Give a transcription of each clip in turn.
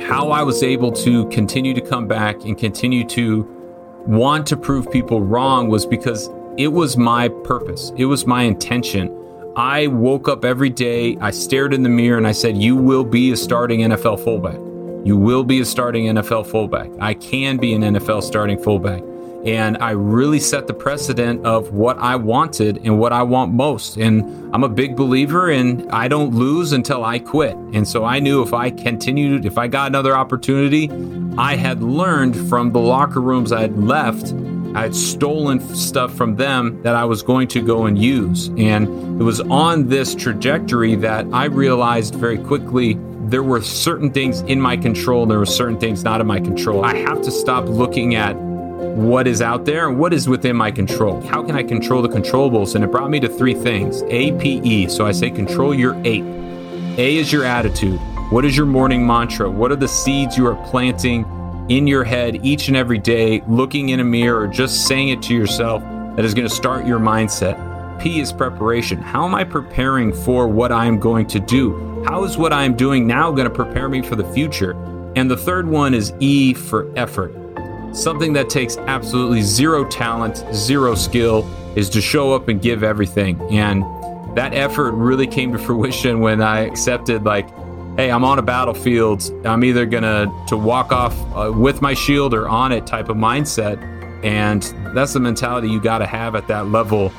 how I was able to continue to come back and continue to want to prove people wrong was because it was my purpose. It was my intention. I woke up every day, I stared in the mirror and I said, you will be a starting NFL fullback. You will be a starting NFL fullback. I can be an NFL starting fullback. And I really set the precedent of what I wanted and what I want most. And I'm a big believer in I don't lose until I quit. And so I knew if I got another opportunity, I had learned from the locker rooms I had left, I had stolen stuff from them that I was going to go and use. And it was on this trajectory that I realized very quickly there were certain things in my control, and there were certain things not in my control. I have to stop looking at what is out there and what is within my control. How can I control the controllables? And it brought me to three things, APE. So I say control your APE. A is your attitude. What is your morning mantra? What are the seeds you are planting in your head each and every day, looking in a mirror or just saying it to yourself that is going to start your mindset? P is preparation. How am I preparing for what I'm going to do? How is what I'm doing now going to prepare me for the future? And the third one is E for effort. Something that takes absolutely zero talent, zero skill, is to show up and give everything. And that effort really came to fruition when I accepted, hey, I'm on a battlefield. I'm either going to walk off with my shield or on it type of mindset. And that's the mentality you got to have at that level.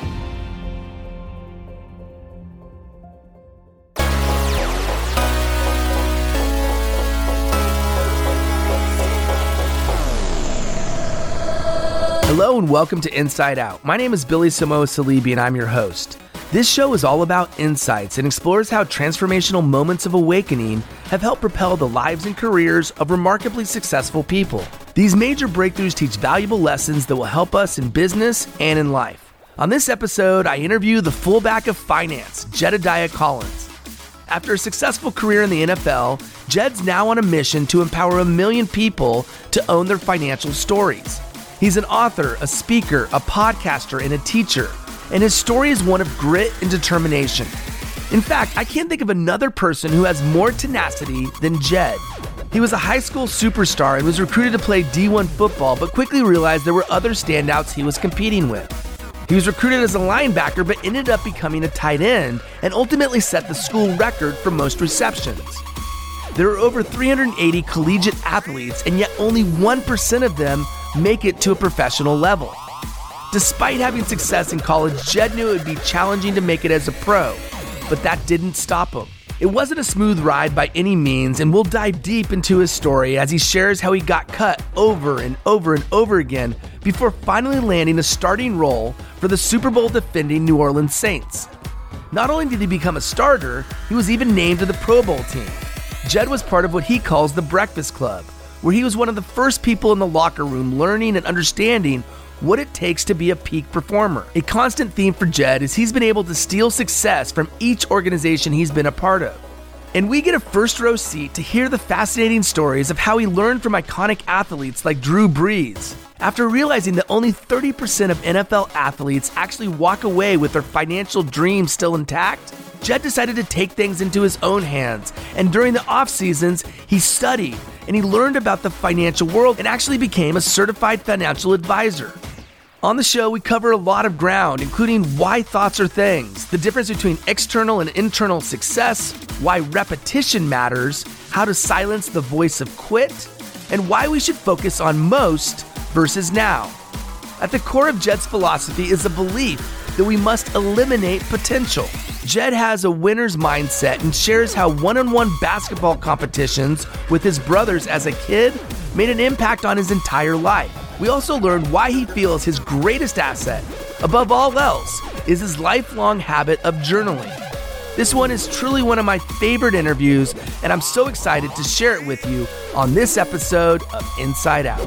Hello and welcome to Inside Out. My name is Billy Samoa Salibi and I'm your host. This show is all about insights and explores how transformational moments of awakening have helped propel the lives and careers of remarkably successful people. These major breakthroughs teach valuable lessons that will help us in business and in life. On this episode, I interview the fullback of finance, Jedediah Collins. After a successful career in the NFL, Jed's now on a mission to empower 1 million people to own their financial stories. He's an author, a speaker, a podcaster, and a teacher, and his story is one of grit and determination. In fact, I can't think of another person who has more tenacity than Jed. He was a high school superstar and was recruited to play D1 football, but quickly realized there were other standouts he was competing with. He was recruited as a linebacker, but ended up becoming a tight end and ultimately set the school record for most receptions. There are over 380 collegiate athletes, and yet only 1% of them make it to a professional level. Despite having success in college, Jed knew it would be challenging to make it as a pro, but that didn't stop him. It wasn't a smooth ride by any means, and we'll dive deep into his story as he shares how he got cut over and over and over again before finally landing a starting role for the Super Bowl defending New Orleans Saints. Not only did he become a starter, he was even named to the Pro Bowl team. Jed was part of what he calls the Breakfast Club, where he was one of the first people in the locker room learning and understanding what it takes to be a peak performer. A constant theme for Jed is he's been able to steal success from each organization he's been a part of. And we get a first row seat to hear the fascinating stories of how he learned from iconic athletes like Drew Brees. After realizing that only 30% of NFL athletes actually walk away with their financial dreams still intact, Jed decided to take things into his own hands, and during the off seasons, he studied and he learned about the financial world and actually became a certified financial advisor. On the show, we cover a lot of ground, including why thoughts are things, the difference between external and internal success, why repetition matters, how to silence the voice of quit, and why we should focus on most versus now. At the core of Jed's philosophy is a belief that we must eliminate potential. Jed has a winner's mindset and shares how one-on-one basketball competitions with his brothers as a kid made an impact on his entire life. We also learned why he feels his greatest asset, above all else, is his lifelong habit of journaling. This one is truly one of my favorite interviews, and I'm so excited to share it with you on this episode of Inside Out.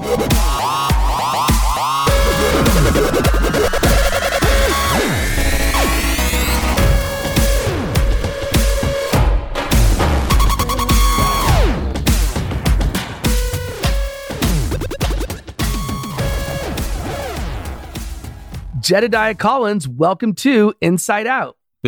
Jedediah Collins, welcome to Inside Out. Billy,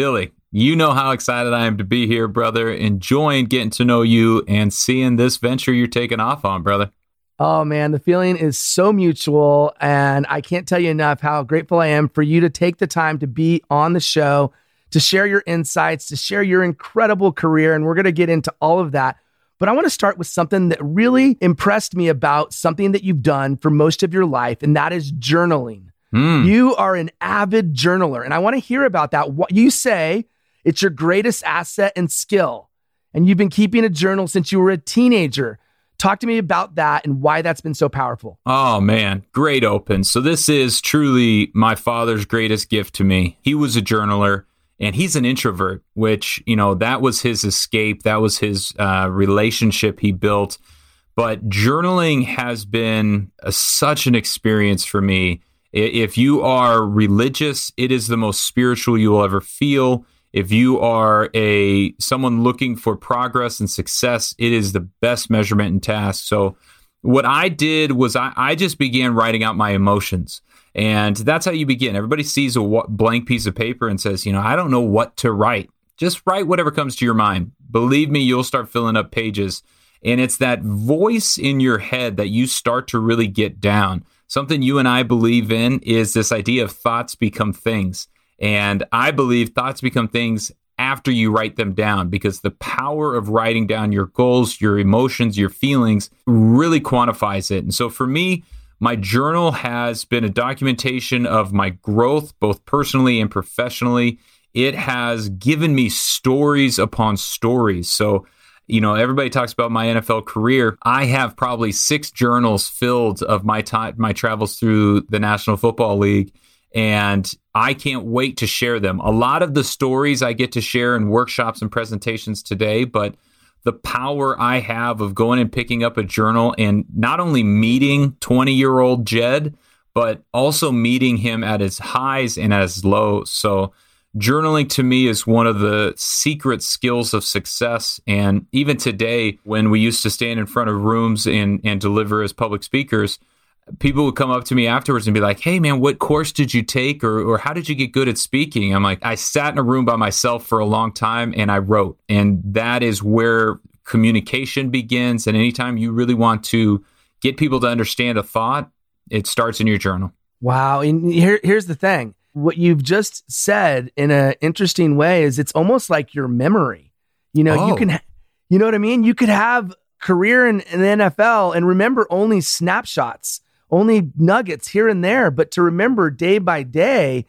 You know how excited I am to be here, brother. Enjoying getting to know you and seeing this venture you're taking off on, brother. Oh man, the feeling is so mutual, and I can't tell you enough how grateful I am for you to take the time to be on the show, to share your insights, to share your incredible career, and we're going to get into all of that. But I want to start with something that really impressed me about something that you've done for most of your life, and that is journaling. You are an avid journaler, and I want to hear about that. What you say, it's your greatest asset and skill, and you've been keeping a journal since you were a teenager. Talk to me about that and why that's been so powerful. Oh, man. Great open. So this is truly my father's greatest gift to me. He was a journaler and he's an introvert, which, that was his escape. That was his relationship he built. But journaling has been such an experience for me. If you are religious, it is the most spiritual you will ever feel. If you are someone looking for progress and success, it is the best measurement and task. So what I did was I just began writing out my emotions. And that's how you begin. Everybody sees a blank piece of paper and says, I don't know what to write. Just write whatever comes to your mind. Believe me, you'll start filling up pages. And it's that voice in your head that you start to really get down. Something you and I believe in is this idea of thoughts become things. And I believe thoughts become things after you write them down, because the power of writing down your goals, your emotions, your feelings really quantifies it. And so for me, my journal has been a documentation of my growth, both personally and professionally. It has given me stories upon stories. So, everybody talks about my NFL career. I have probably 6 journals filled of my travels through the National Football League. And I can't wait to share them. A lot of the stories I get to share in workshops and presentations today, but the power I have of going and picking up a journal and not only meeting 20-year-old Jed, but also meeting him at his highs and at his lows. So journaling to me is one of the secret skills of success. And even today, when we used to stand in front of rooms and deliver as public speakers, people would come up to me afterwards and be like, hey, man, what course did you take? Or how did you get good at speaking? I'm like, I sat in a room by myself for a long time and I wrote. And that is where communication begins. And anytime you really want to get people to understand a thought, it starts in your journal. Wow. And here's the thing. What you've just said in an interesting way is it's almost like your memory. You know what I mean? You could have career in the NFL and remember only snapshots, only nuggets here and there, but to remember day by day,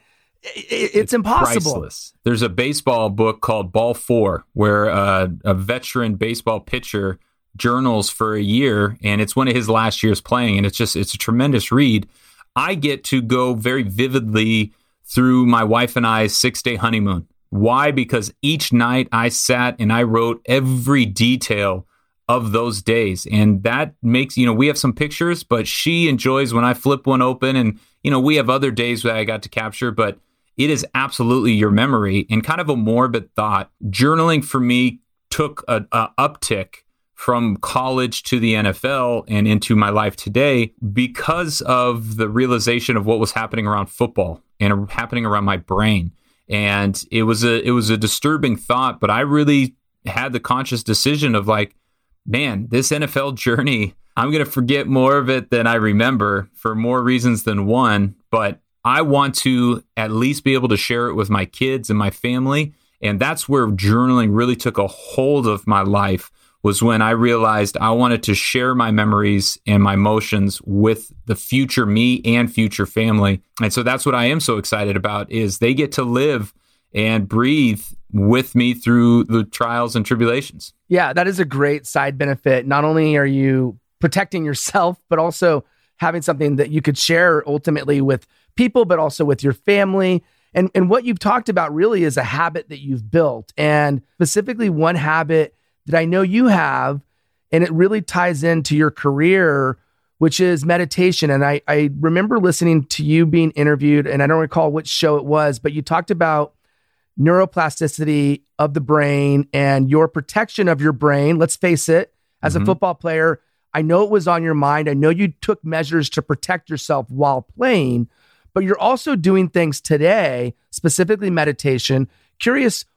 it's impossible. Priceless. There's a baseball book called Ball 4 where a veteran baseball pitcher journals for a year, and it's one of his last years playing, and it's a tremendous read. I get to go very vividly through my wife and I's 6-day honeymoon. Why? Because each night I sat and I wrote every detail of those days. And that makes, we have some pictures, but she enjoys when I flip one open, and, we have other days that I got to capture, but it is absolutely your memory. And kind of a morbid thought, journaling for me took a uptick from college to the NFL and into my life today because of the realization of what was happening around football and happening around my brain. And it was a disturbing thought, but I really had the conscious decision of like, man, this NFL journey, I'm going to forget more of it than I remember for more reasons than one, but I want to at least be able to share it with my kids and my family. And that's where journaling really took a hold of my life, was when I realized I wanted to share my memories and my emotions with the future me and future family. And so that's what I am so excited about, is they get to live and breathe with me through the trials and tribulations. Yeah, that is a great side benefit. Not only are you protecting yourself, but also having something that you could share ultimately with people, but also with your family. And what you've talked about really is a habit that you've built, and specifically one habit that I know you have, and it really ties into your career, which is meditation. And I remember listening to you being interviewed, and I don't recall which show it was, but you talked about neuroplasticity of the brain and your protection of your brain. Let's face it, as a football player, I know it was on your mind. I know you took measures to protect yourself while playing, but you're also doing things today, specifically meditation. Curious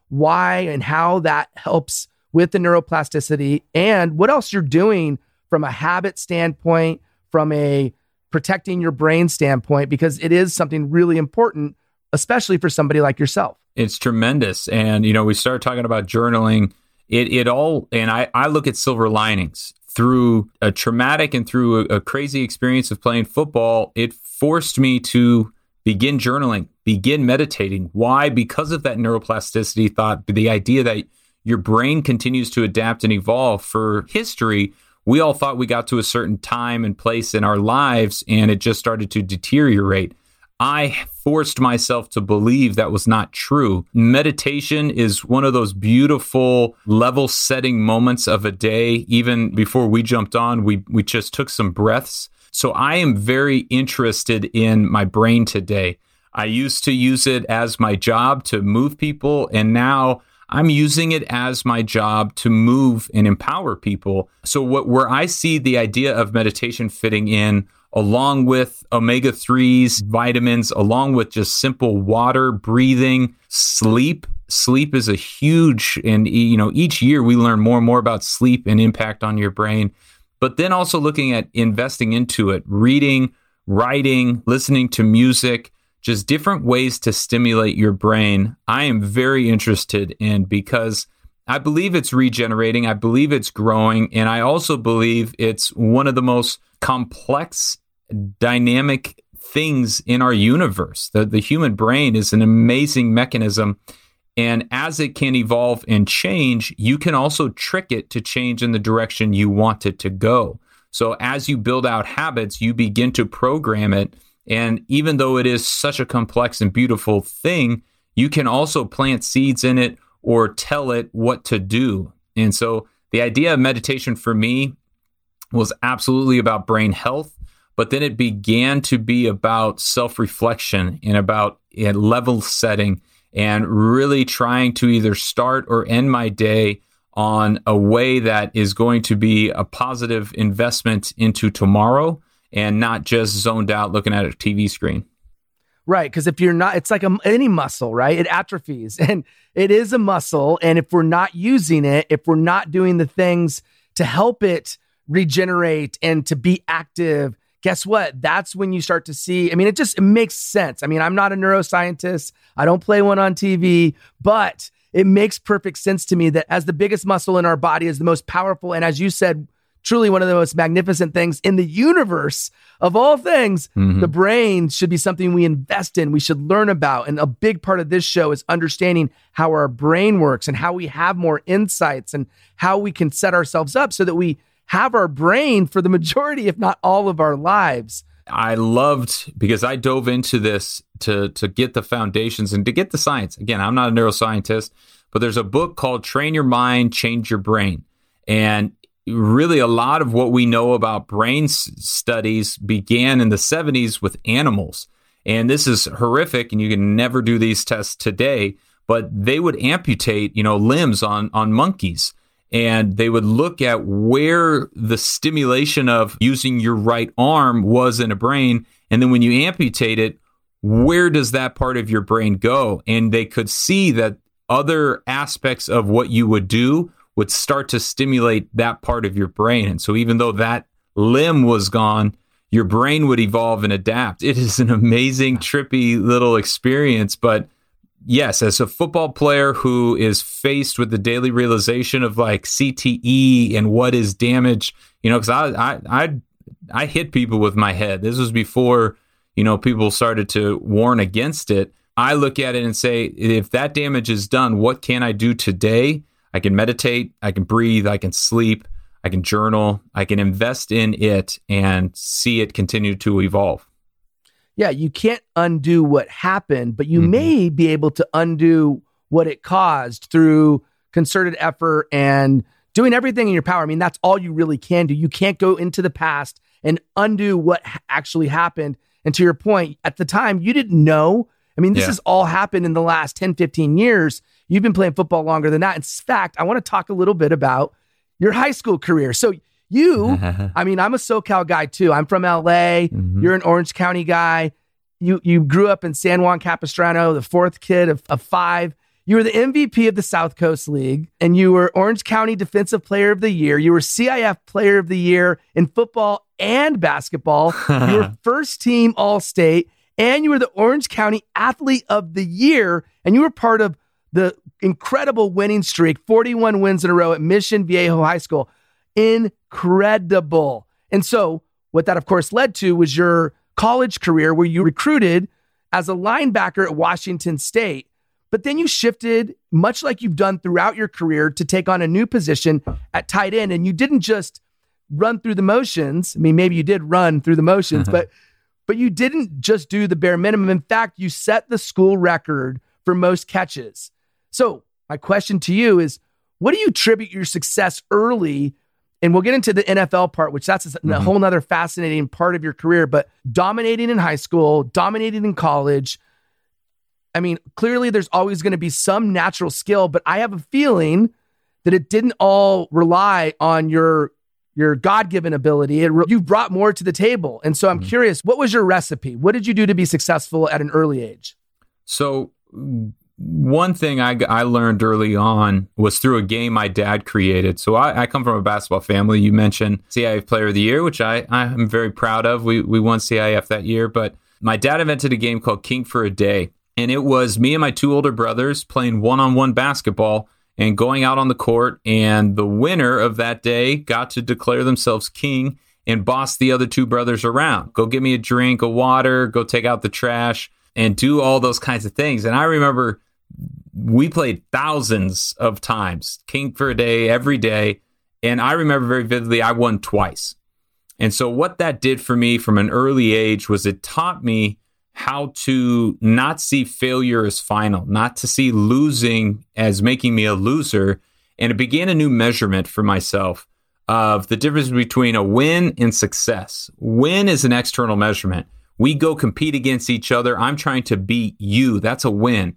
why and how that helps with the neuroplasticity and what else you're doing from a habit standpoint, from a protecting your brain standpoint, because it is something really important, especially for somebody like yourself. It's tremendous. And, we started talking about journaling. It all, and I look at silver linings. Through a traumatic and through a crazy experience of playing football, it forced me to begin journaling, begin meditating. Why? Because of that neuroplasticity thought, the idea that your brain continues to adapt and evolve. For history, we all thought we got to a certain time and place in our lives, and it just started to deteriorate. I forced myself to believe that was not true. Meditation is one of those beautiful level-setting moments of a day. Even before we jumped on, we just took some breaths. So I am very interested in my brain today. I used to use it as my job to move people, and now I'm using it as my job to move and empower people. So where I see the idea of meditation fitting in, along with omega-3s, vitamins, along with just simple water, breathing, sleep. Sleep is a huge, and each year we learn more and more about sleep and impact on your brain. But then also looking at investing into it, reading, writing, listening to music, just different ways to stimulate your brain. I am very interested in, because I believe it's regenerating. I believe it's growing. And I also believe it's one of the most complex, dynamic things in our universe. The human brain is an amazing mechanism. And as it can evolve and change, you can also trick it to change in the direction you want it to go. So as you build out habits, you begin to program it. And even though it is such a complex and beautiful thing, you can also plant seeds in it or tell it what to do. And so the idea of meditation for me was absolutely about brain health, but then it began to be about self-reflection and about level setting and really trying to either start or end my day on a way that is going to be a positive investment into tomorrow and not just zoned out looking at a TV screen. Right, because if you're not, it's like any muscle, right? It atrophies, and it is a muscle. And if we're not using it, if we're not doing the things to help it regenerate and to be active, guess what? That's when you start to see, it makes sense. I'm not a neuroscientist. I don't play one on TV, but it makes perfect sense to me that as the biggest muscle in our body is the most powerful, and as you said, truly one of the most magnificent things in the universe of all things, the brain should be something we invest in, we should learn about. And a big part of this show is understanding how our brain works and how we have more insights and how we can set ourselves up so that we have our brain for the majority, if not all of our lives. I loved, because I dove into this to get the foundations and to get the science. Again, I'm not a neuroscientist, but there's a book called Train Your Mind, Change Your Brain. And really a lot of what we know about brain studies began in the 70s with animals. And this is horrific, and you can never do these tests today, but they would amputate, limbs on monkeys. And they would look at where the stimulation of using your right arm was in a brain. And then when you amputate it, where does that part of your brain go? And they could see that other aspects of what you would do would start to stimulate that part of your brain. And so even though that limb was gone, your brain would evolve and adapt. It is an amazing, trippy little experience. But yes, as a football player who is faced with the daily realization of like CTE and what is damage, because I hit people with my head. This was before, people started to warn against it. I look at it and say, if that damage is done, what can I do today? I can meditate, I can breathe, I can sleep, I can journal, I can invest in it and see it continue to evolve. Yeah, you can't undo what happened, but you may be able to undo what it caused through concerted effort and doing everything in your power. That's all you really can do. You can't go into the past and undo what actually happened. And to your point, at the time, you didn't know. This has all happened in the last 10, 15 years. You've been playing football longer than that. In fact, I want to talk a little bit about your high school career. So you, I'm a SoCal guy too. I'm from LA. You're an Orange County guy. You grew up in San Juan Capistrano, the fourth kid of five. You were the MVP of the South Coast League, and you were Orange County Defensive Player of the Year. You were CIF Player of the Year in football and basketball. You were first team All-State, and you were the Orange County Athlete of the Year, and you were part of the incredible winning streak, 41 wins in a row at Mission Viejo High School. Incredible. And so what that, of course, led to was your college career where you recruited as a linebacker at Washington State. But then you shifted, much like you've done throughout your career, to take on a new position at tight end. And you didn't just run through the motions. I mean, maybe you did run through the motions, but you didn't just do the bare minimum. In fact, you set the school record for most catches. So my question to you is, what do you attribute your success early? And we'll get into the NFL part, which that's a whole nother fascinating part of your career, but dominating in high school, dominating in college. I mean, clearly there's always going to be some natural skill, but I have a feeling that it didn't all rely on your God-given ability. You've brought more to the table. And so I'm curious, what was your recipe? What did you do to be successful at an early age? So one thing I learned early on was through a game my dad created. So I come from a basketball family. You mentioned CIF Player of the Year, which I'm very proud of. We won CIF that year, but my dad invented a game called King for a Day. And it was me and my two older brothers playing one-on-one basketball and going out on the court. And the winner of that day got to declare themselves king and boss the other two brothers around. Go get me a drink of water, go take out the trash, and do all those kinds of things. And I remember we played thousands of times, King for a Day, every day. And I remember very vividly, I won twice. And so what that did for me from an early age was it taught me how to not see failure as final, not to see losing as making me a loser. And it began a new measurement for myself of the difference between a win and success. Win is an external measurement. We go compete against each other. I'm trying to beat you. That's a win.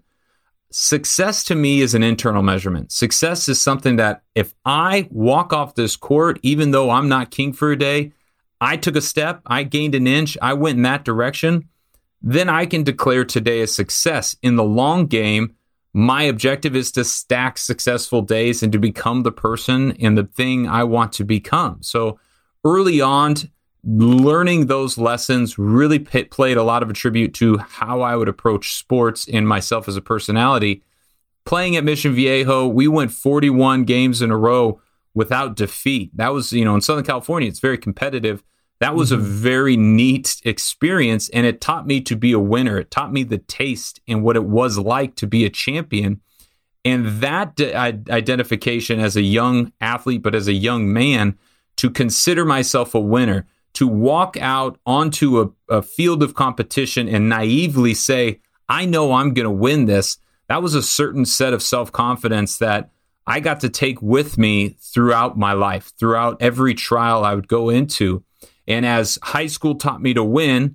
Success to me is an internal measurement. Success is something that if I walk off this court, even though I'm not king for a day, I took a step, I gained an inch, I went in that direction, then I can declare today a success. In the long game, my objective is to stack successful days and to become the person and the thing I want to become. So early on, learning those lessons really played a lot of a tribute to how I would approach sports and myself as a personality. Playing at Mission Viejo, we went 41 games in a row without defeat. That was, in Southern California, it's very competitive. That was a very neat experience, and it taught me to be a winner. It taught me the taste and what it was like to be a champion. And that identification as a young athlete, but as a young man, to consider myself a winner, to walk out onto a field of competition and naively say, I know I'm going to win this, that was a certain set of self-confidence that I got to take with me throughout my life, throughout every trial I would go into. And as high school taught me to win,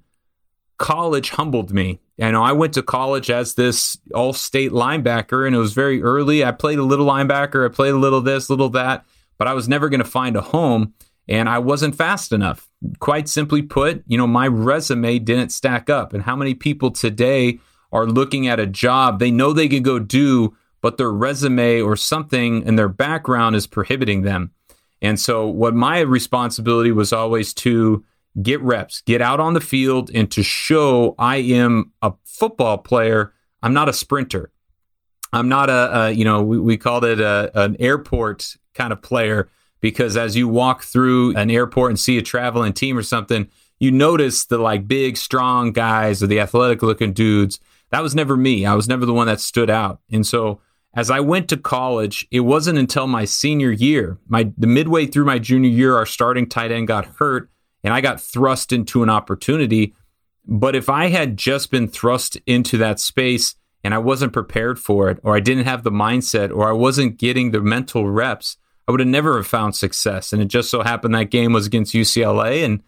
college humbled me. I went to college as this all-state linebacker, and it was very early. I played a little linebacker, I played a little this, little that, but I was never going to find a home, and I wasn't fast enough. Quite simply put, my resume didn't stack up. And how many people today are looking at a job they know they could go do, but their resume or something in their background is prohibiting them? And so what my responsibility was always to get reps, get out on the field, and to show I am a football player. I'm not a sprinter. I'm not we called it an airport kind of player, because as you walk through an airport and see a traveling team or something, you notice the big, strong guys or the athletic looking dudes. That was never me. I was never the one that stood out. And so as I went to college, it wasn't until my senior year, the midway through my junior year, our starting tight end got hurt and I got thrust into an opportunity. But if I had just been thrust into that space and I wasn't prepared for it, or I didn't have the mindset, or I wasn't getting the mental reps, I would have never have found success. And it just so happened that game was against UCLA, and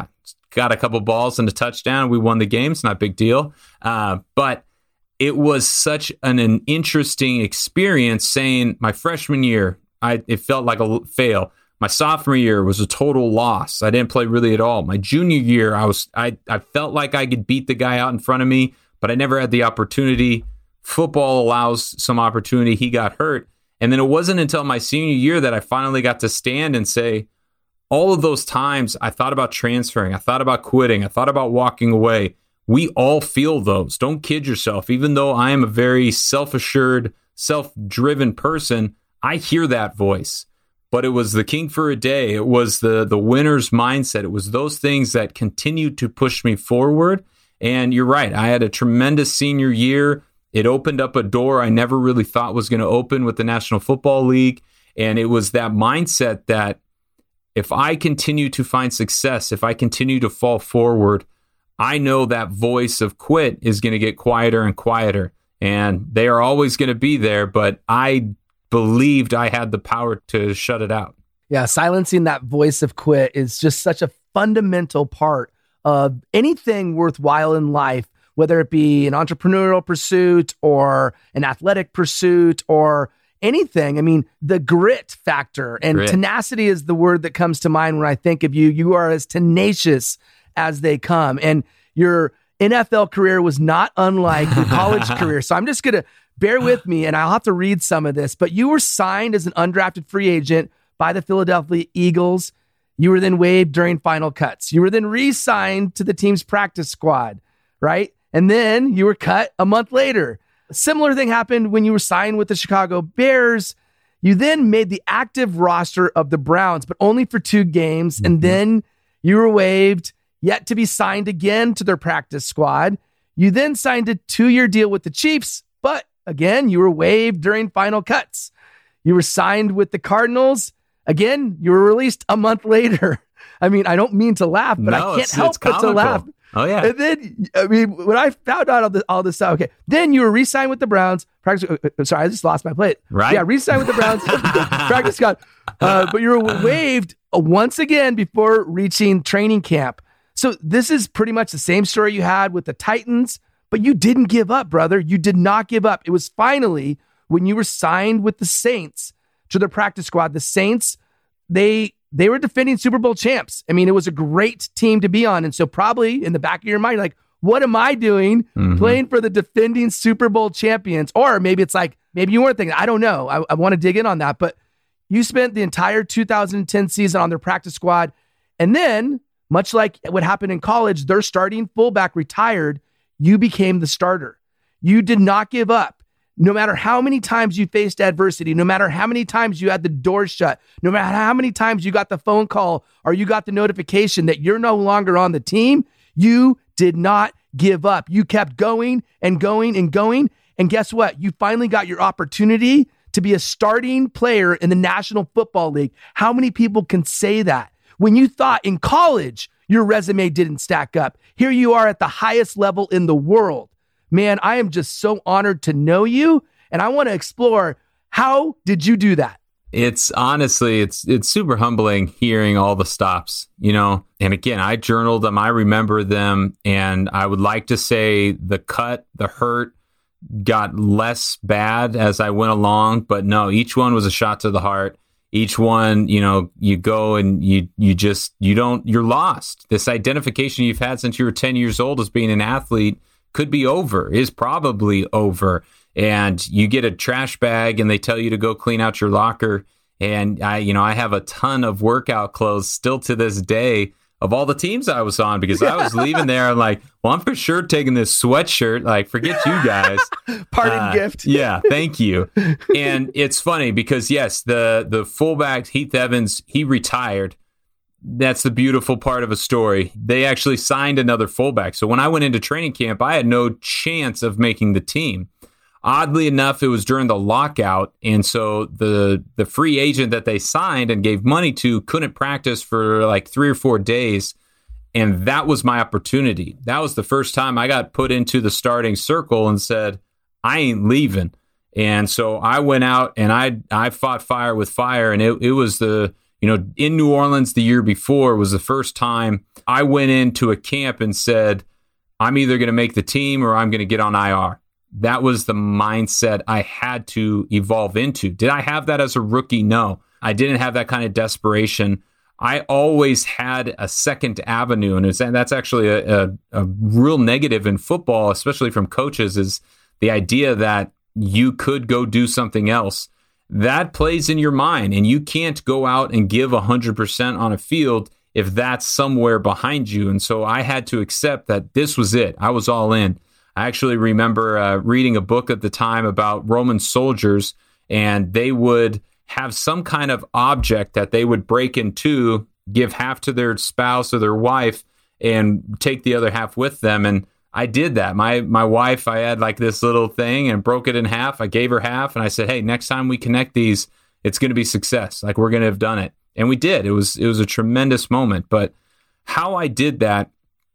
got a couple balls and a touchdown. We won the game. It's not a big deal. But it was such an interesting experience saying my freshman year, it felt like a fail. My sophomore year was a total loss. I didn't play really at all. My junior year, I felt like I could beat the guy out in front of me, but I never had the opportunity. football allows some opportunity. He got hurt. And then it wasn't until my senior year that I finally got to stand and say, all of those times I thought about transferring, I thought about quitting, I thought about walking away. We all feel those. Don't kid yourself. Even though I am a very self-assured, self-driven person, I hear that voice. But it was the king for a day. It was the winner's mindset. It was those things that continued to push me forward. And you're right. I had a tremendous senior year. It opened up a door I never really thought was going to open with the National Football League. And it was that mindset that if I continue to find success, if I continue to fall forward, I know that voice of quit is going to get quieter and quieter. And they are always going to be there, but I believed I had the power to shut it out. Yeah, silencing that voice of quit is just such a fundamental part of anything worthwhile in life, whether it be an entrepreneurial pursuit or an athletic pursuit or anything. I mean, the grit factor and tenacity is the word that comes to mind when I think of you. You are as tenacious as they come. And your NFL career was not unlike your college career. So I'm just going to bear with me and I'll have to read some of this, but you were signed as an undrafted free agent by the Philadelphia Eagles. You were then waived during final cuts. You were then re-signed to the team's practice squad, right? And then you were cut a month later. A similar thing happened when you were signed with the Chicago Bears. You then made the active roster of the Browns, but only for 2 games. And then you were waived, yet to be signed again to their practice squad. You then signed a 2-year deal with the Chiefs, but again, you were waived during final cuts. You were signed with the Cardinals. Again, you were released a month later. I mean, I don't mean to laugh, but I can't help but to laugh. Oh, yeah. And then, I mean, when I found out all this stuff, okay, then you were re-signed with the Browns. Sorry, I just lost my plate. Right. Yeah, re-signed with the Browns. Practice squad. But you were waived once again before reaching training camp. So this is pretty much the same story you had with the Titans, but you didn't give up, brother. You did not give up. It was finally when you were signed with the Saints to their practice squad. The Saints, they were defending Super Bowl champs. I mean, it was a great team to be on. And so probably in the back of your mind, like, what am I doing playing for the defending Super Bowl champions? Or maybe it's like, maybe you weren't thinking, I don't know. I want to dig in on that. But you spent the entire 2010 season on their practice squad. And then, much like what happened in college, their starting fullback retired. You became the starter. You did not give up. No matter how many times you faced adversity, no matter how many times you had the door shut, no matter how many times you got the phone call or you got the notification that you're no longer on the team, you did not give up. You kept going and going and going. And guess what? You finally got your opportunity to be a starting player in the National Football League. How many people can say that? When you thought in college your resume didn't stack up, here you are at the highest level in the world. Man, I am just so honored to know you, and I want to explore, how did you do that? It's honestly, it's super humbling hearing all the stops, you know. And again, I journaled them, I remember them, and I would like to say the cut, the hurt got less bad as I went along, but no, each one was a shot to the heart. Each one, you know, you go and you're lost. This identification you've had since you were 10 years old as being an athlete could be over, is probably over. And you get a trash bag and they tell you to go clean out your locker. And I have a ton of workout clothes still to this day of all the teams I was on, because I was leaving there. I'm like, well, I'm for sure taking this sweatshirt. Like, forget you guys. Parting gift. Yeah, thank you. And it's funny because, yes, the fullback, Heath Evans, he retired. That's the beautiful part of a story. They actually signed another fullback. So when I went into training camp, I had no chance of making the team. Oddly enough, it was during the lockout. And so the free agent that they signed and gave money to couldn't practice for like 3 or 4 days. And that was my opportunity. That was the first time I got put into the starting circle and said, I ain't leaving. And so I went out and I fought fire with fire. And it was in New Orleans the year before was the first time I went into a camp and said, I'm either going to make the team or I'm going to get on IR. That was the mindset I had to evolve into. Did I have that as a rookie? No, I didn't have that kind of desperation. I always had a second avenue. And that's actually a real negative in football, especially from coaches, is the idea that you could go do something else, that plays in your mind, and you can't go out and give 100% on a field if that's somewhere behind you. And so I had to accept that this was it. I was all in. I actually remember reading a book at the time about Roman soldiers, and they would have some kind of object that they would break in two, give half to their spouse or their wife, and take the other half with them. And I did that. My wife, I had like this little thing and broke it in half. I gave her half, and I said, hey, next time we connect these, it's going to be success. Like, we're going to have done it. And we did. It was a tremendous moment. But how I did that,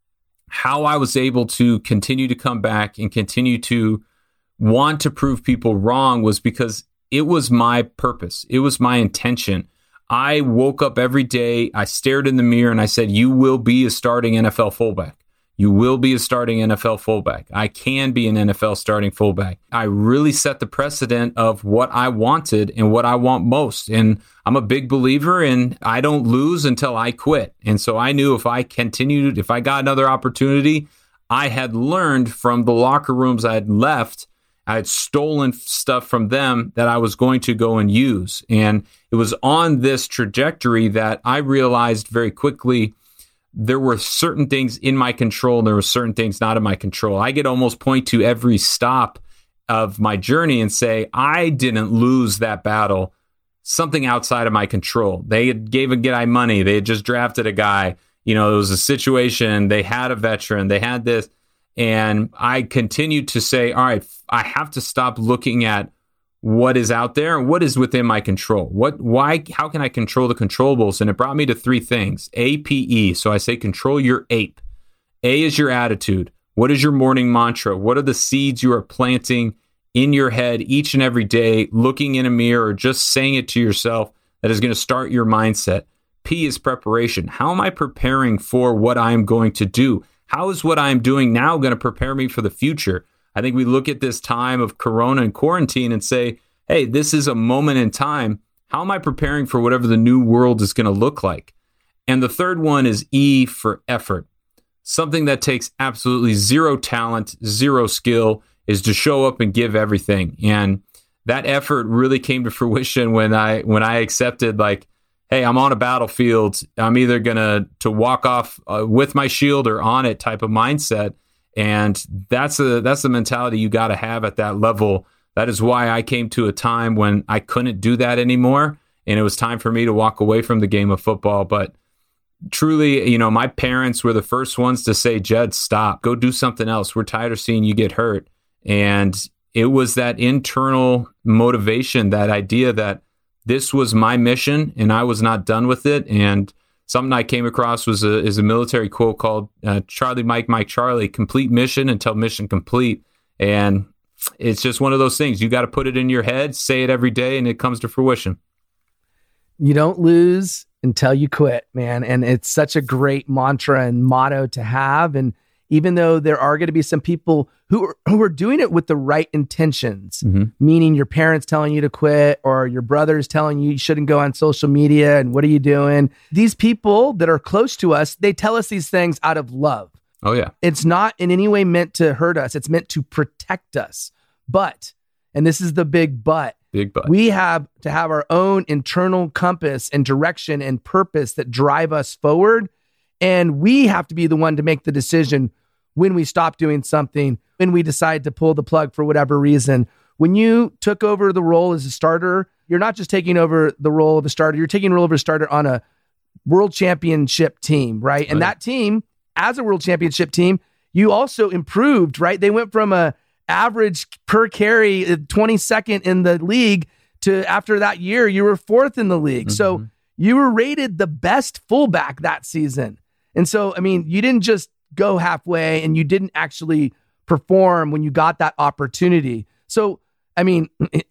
how I was able to continue to come back and continue to want to prove people wrong was because it was my purpose. It was my intention. I woke up every day, I stared in the mirror, and I said, you will be a starting NFL fullback. You will be a starting NFL fullback. I can be an NFL starting fullback. I really set the precedent of what I wanted and what I want most. And I'm a big believer in I don't lose until I quit. And so I knew if I continued, if I got another opportunity, I had learned from the locker rooms I had left, I had stolen stuff from them that I was going to go and use. And it was on this trajectory that I realized very quickly there were certain things in my control and there were certain things not in my control. I could almost point to every stop of my journey and say, I didn't lose that battle. Something outside of my control. They had gave a guy money. They had just drafted a guy. You know, it was a situation. They had a veteran. They had this. And I continued to say, all right, I have to stop looking at what is out there and what is within my control. How can I control the controllables? And it brought me to three things. APE. So I say, control your APE. A is your attitude. What is your morning mantra? What are the seeds you are planting in your head each and every day, looking in a mirror or just saying it to yourself that is going to start your mindset? P is preparation. How am I preparing for what I'm going to do? How is what I'm doing now going to prepare me for the future? I think we look at this time of Corona and quarantine and say, hey, this is a moment in time. How am I preparing for whatever the new world is going to look like? And the third one is E for effort. Something that takes absolutely zero talent, zero skill is to show up and give everything. And that effort really came to fruition when I accepted, like, hey, I'm on a battlefield. I'm either going to walk off with my shield or on it type of mindset. And that's the mentality you got to have at that level. That is why I came to a time when I couldn't do that anymore. And it was time for me to walk away from the game of football. But truly, you know, my parents were the first ones to say, Jed, stop, go do something else. We're tired of seeing you get hurt. And it was that internal motivation, that idea that this was my mission and I was not done with it. And something I came across was a military quote called Charlie, Mike, Charlie, complete mission until mission complete. And it's just one of those things. You got to put it in your head, say it every day, and it comes to fruition. You don't lose until you quit, man. And it's such a great mantra and motto to have. And even though there are going to be some people who are doing it with the right intentions, meaning your parents telling you to quit or your brothers telling you shouldn't go on social media and what are you doing? These people that are close to us, they tell us these things out of love. Oh, yeah. It's not in any way meant to hurt us. It's meant to protect us. But, and this is the big but, we have to have our own internal compass and direction and purpose that drive us forward. And we have to be the one to make the decision when we stop doing something, when we decide to pull the plug for whatever reason. When you took over the role as a starter, you're not just taking over the role of a starter, you're taking the role of a starter on a world championship team, right? And that team, as a world championship team, you also improved, right? They went from a average per carry 22nd in the league to after that year, you were 4th in the league. So you were rated the best fullback that season. And so, I mean, you didn't just go halfway and you didn't actually perform when you got that opportunity. So, I mean,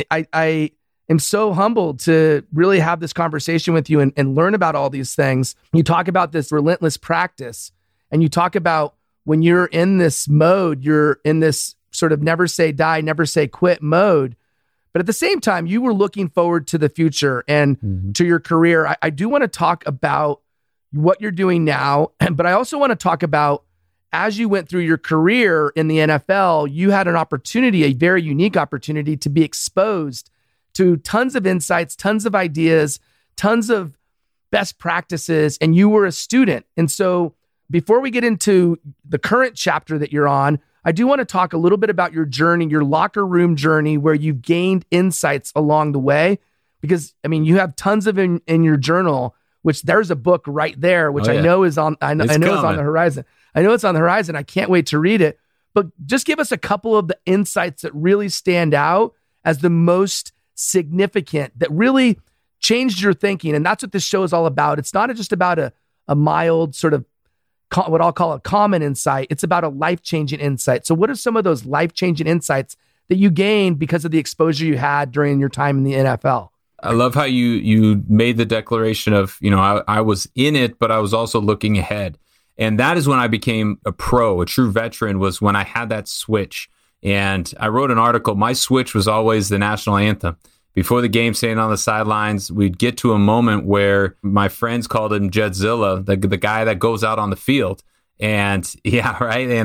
I am so humbled to really have this conversation with you and learn about all these things. You talk about this relentless practice and you talk about when you're in this mode, you're in this sort of never say die, never say quit mode. But at the same time, you were looking forward to the future and to your career. I do want to talk about what you're doing now, but I also want to talk about as you went through your career in the NFL, you had an opportunity, a very unique opportunity to be exposed to tons of insights, tons of ideas, tons of best practices, and you were a student. And so before we get into the current chapter that you're on, I do want to talk a little bit about your journey, your locker room journey, where you've gained insights along the way. Because, I mean, you have tons of in your journal, which there's a book right there, which I know is on, I know is on the horizon. I know it's on the horizon. I can't wait to read it. But just give us a couple of the insights that really stand out as the most significant, that really changed your thinking. And that's what this show is all about. It's not just about a mild sort of what I'll call a common insight. It's about a life-changing insight. So what are some of those life-changing insights that you gained because of the exposure you had during your time in the NFL? I love how you made the declaration of, I was in it, but I was also looking ahead. And that is when I became a pro, a true veteran, was when I had that switch. And I wrote an article. My switch was always the national anthem. Before the game, staying on the sidelines, we'd get to a moment where my friends called him Jedzilla, the guy that goes out on the field. And yeah, right. And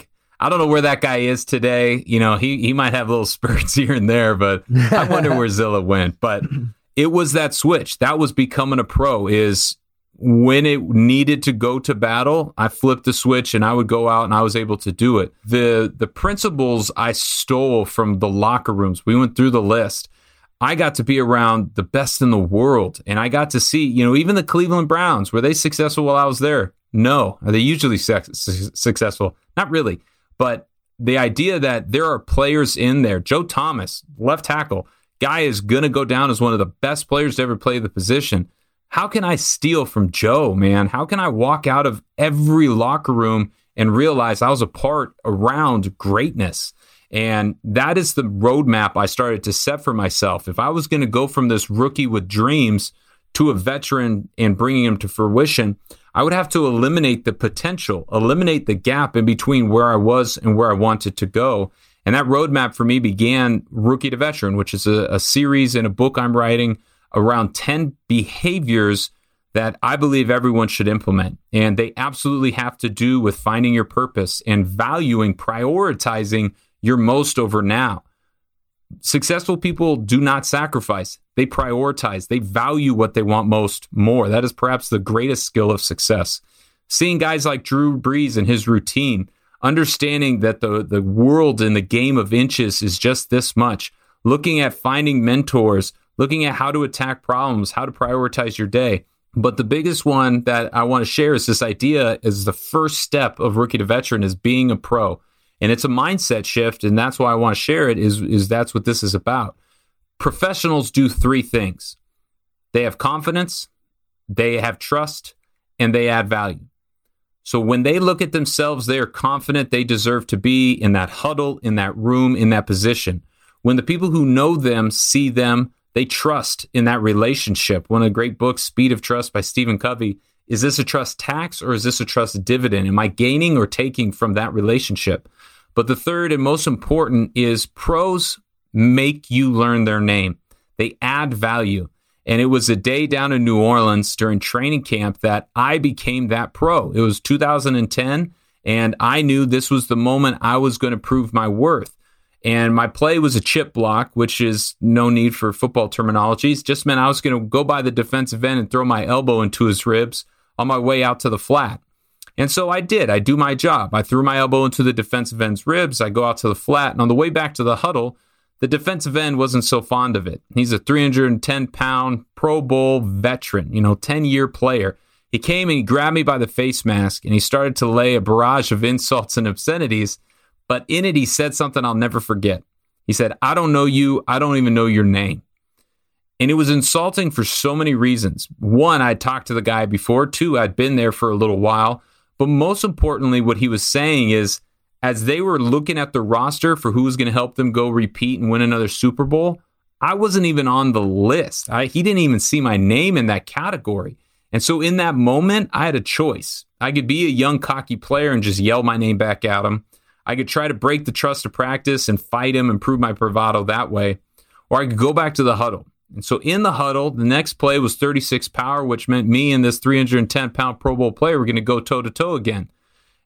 I don't know where that guy is today. He might have little spurts here and there, but I wonder where Zilla went. But it was that switch. That was becoming a pro, is when it needed to go to battle, I flipped the switch and I would go out and I was able to do it. The principles I stole from the locker rooms, we went through the list. I got to be around the best in the world. And I got to see, even the Cleveland Browns, were they successful while I was there? No. Are they usually successful? Not really. But the idea that there are players in there, Joe Thomas, left tackle, guy is going to go down as one of the best players to ever play the position. How can I steal from Joe, man? How can I walk out of every locker room and realize I was a part around greatness? And that is the roadmap I started to set for myself. If I was going to go from this rookie with dreams to a veteran and bringing him to fruition, I would have to eliminate the potential, eliminate the gap in between where I was and where I wanted to go. And that roadmap for me began Rookie to Veteran, which is a series and a book I'm writing around 10 behaviors that I believe everyone should implement. And they absolutely have to do with finding your purpose and valuing, prioritizing your most over now. Successful people do not sacrifice. They prioritize. They value what they want most more. That is perhaps the greatest skill of success. Seeing guys like Drew Brees and his routine, understanding that the world in the game of inches is just this much, looking at finding mentors, looking at how to attack problems, how to prioritize your day. But the biggest one that I want to share is this idea is the first step of Rookie to Veteran is being a pro. And it's a mindset shift, and that's why I want to share it, is that's what this is about. Professionals do three things. They have confidence, they have trust, and they add value. So when they look at themselves, they are confident they deserve to be in that huddle, in that room, in that position. When the people who know them see them, they trust in that relationship. One of the great books, Speed of Trust by Stephen Covey, is this a trust tax or is this a trust dividend? Am I gaining or taking from that relationship? But the third and most important is pros make you learn their name. They add value. And it was a day down in New Orleans during training camp that I became that pro. It was 2010, and I knew this was the moment I was going to prove my worth. And my play was a chip block, which is no need for football terminologies. Just meant I was going to go by the defensive end and throw my elbow into his ribs on my way out to the flat. And so I did. I do my job. I threw my elbow into the defensive end's ribs. I go out to the flat. And on the way back to the huddle, the defensive end wasn't so fond of it. He's a 310-pound Pro Bowl veteran, 10-year player. He came and he grabbed me by the face mask, and he started to lay a barrage of insults and obscenities. But in it, he said something I'll never forget. He said, "I don't know you. I don't even know your name." And it was insulting for so many reasons. One, I'd talked to the guy before. Two, I'd been there for a little while. But most importantly, what he was saying is, as they were looking at the roster for who was going to help them go repeat and win another Super Bowl, I wasn't even on the list. He didn't even see my name in that category. And so in that moment, I had a choice. I could be a young, cocky player and just yell my name back at him. I could try to break the trust of practice and fight him and prove my bravado that way. Or I could go back to the huddle. And so in the huddle, the next play was 36 power, which meant me and this 310-pound Pro Bowl player were going to go toe-to-toe again.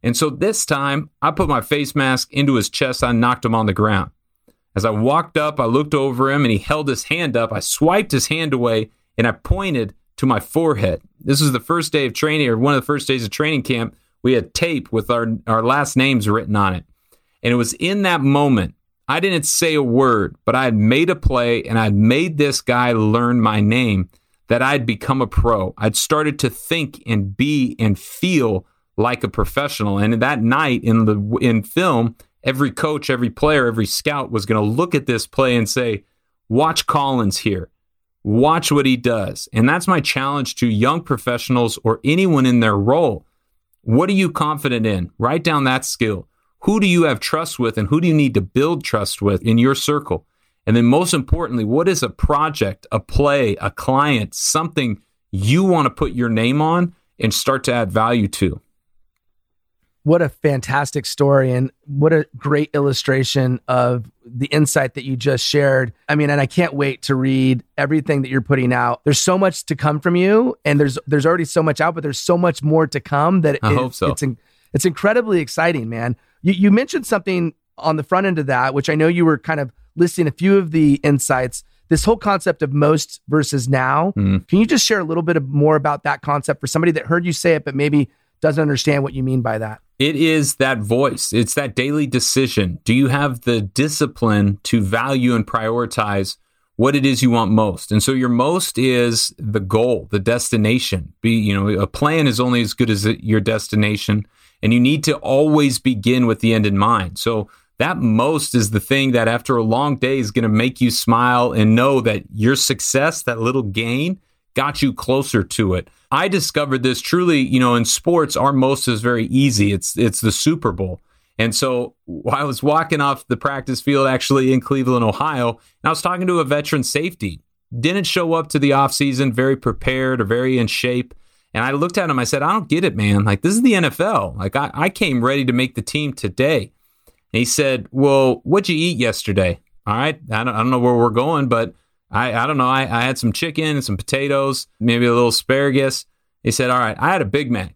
And so this time, I put my face mask into his chest. I knocked him on the ground. As I walked up, I looked over him, and he held his hand up. I swiped his hand away, and I pointed to my forehead. This was the first day of training, or one of the first days of training camp. We had tape with our last names written on it. And it was in that moment, I didn't say a word, but I had made a play, and I'd made this guy learn my name, that I'd become a pro. I'd started to think and be and feel like a professional. And that night in film, every coach, every player, every scout was going to look at this play and say, watch Collins here. Watch what he does. And that's my challenge to young professionals or anyone in their role. What are you confident in? Write down that skill. Who do you have trust with, and who do you need to build trust with in your circle? And then most importantly, what is a project, a play, a client, something you want to put your name on and start to add value to? What a fantastic story, and what a great illustration of the insight that you just shared. I mean, and I can't wait to read everything that you're putting out. There's so much to come from you, and there's already so much out, but there's so much more to come that I hope so. It's incredibly exciting, man. You mentioned something on the front end of that, which I know you were kind of listing a few of the insights, this whole concept of most versus now. Can you just share a little bit more about that concept for somebody that heard you say it, but maybe doesn't understand what you mean by that? It is that voice. It's that daily decision. Do you have the discipline to value and prioritize what it is you want most? And so your most is the goal, the destination. A plan is only as good as your destination, and you need to always begin with the end in mind. So that most is the thing that after a long day is going to make you smile and know that your success, that little gain, got you closer to it. I discovered this truly, in sports, our most is very easy. It's the Super Bowl. And so I was walking off the practice field actually in Cleveland, Ohio, and I was talking to a veteran safety. Didn't show up to the offseason very prepared or very in shape. And I looked at him, I said, I don't get it, man. Like, this is the NFL. Like, I came ready to make the team today. And he said, well, what'd you eat yesterday? All right. I don't know where we're going, but I don't know. I had some chicken and some potatoes, maybe a little asparagus. He said, all right, I had a Big Mac.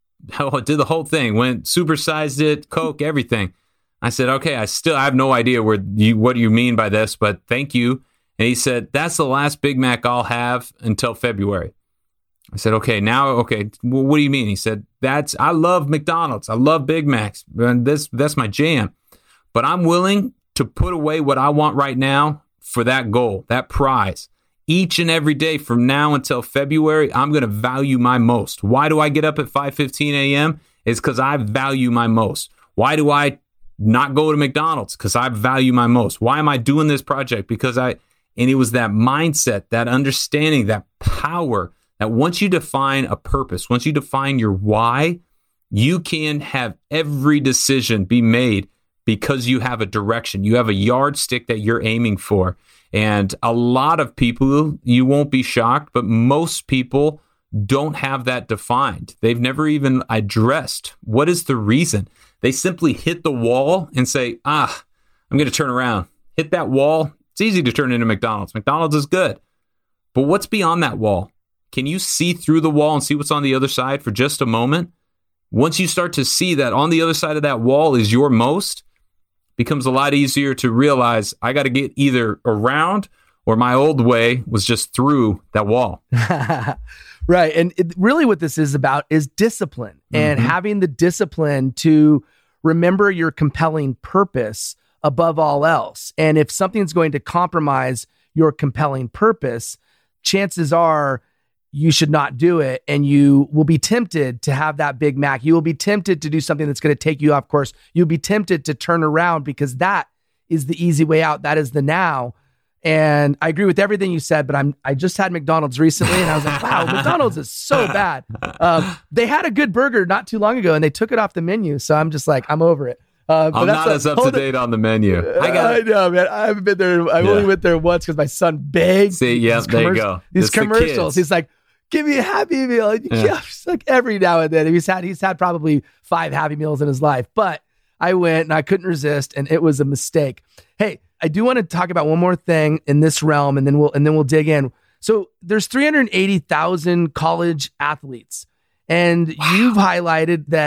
I did the whole thing, went supersized it, Coke, everything. I said, okay, I have no idea what you mean by this, but thank you. And he said, that's the last Big Mac I'll have until February. I said, okay, well, what do you mean? He said, I love McDonald's. I love Big Macs. And that's my jam. But I'm willing to put away what I want right now for that goal, that prize. Each and every day from now until February, I'm going to value my most. Why do I get up at 5:15 a.m.? It's because I value my most. Why do I not go to McDonald's? Because I value my most. Why am I doing this project? And it was that mindset, that understanding, that power, that once you define a purpose, once you define your why, you can have every decision be made because you have a direction. You have a yardstick that you're aiming for. And a lot of people, you won't be shocked, but most people don't have that defined. They've never even addressed what is the reason. They simply hit the wall and say, I'm going to turn around. Hit that wall. It's easy to turn into McDonald's. McDonald's is good. But what's beyond that wall? Can you see through the wall and see what's on the other side for just a moment? Once you start to see that on the other side of that wall is your most, becomes a lot easier to realize I got to get either around or my old way was just through that wall. Right. And really what this is about is discipline and having the discipline to remember your compelling purpose above all else. And if something's going to compromise your compelling purpose, chances are you should not do it, and you will be tempted to have that Big Mac. You will be tempted to do something that's going to take you off course. You'll be tempted to turn around because that is the easy way out. That is the now. And I agree with everything you said, but I just had McDonald's recently, and I was like, wow, McDonald's is so bad. They had a good burger not too long ago, and they took it off the menu. So I'm just like, I'm over it. I'm not as up to date on the menu. I know, man. I haven't been there. I only went there once because my son begged. See, yeah, there you go. These commercials. He's like, give me a Happy Meal. Yeah. Like every now and then. He's had probably 5 Happy Meals in his life. But I went and I couldn't resist, and it was a mistake. Hey, I do want to talk about one more thing in this realm, and then we'll dig in. So there's 380,000 college athletes, and you've highlighted that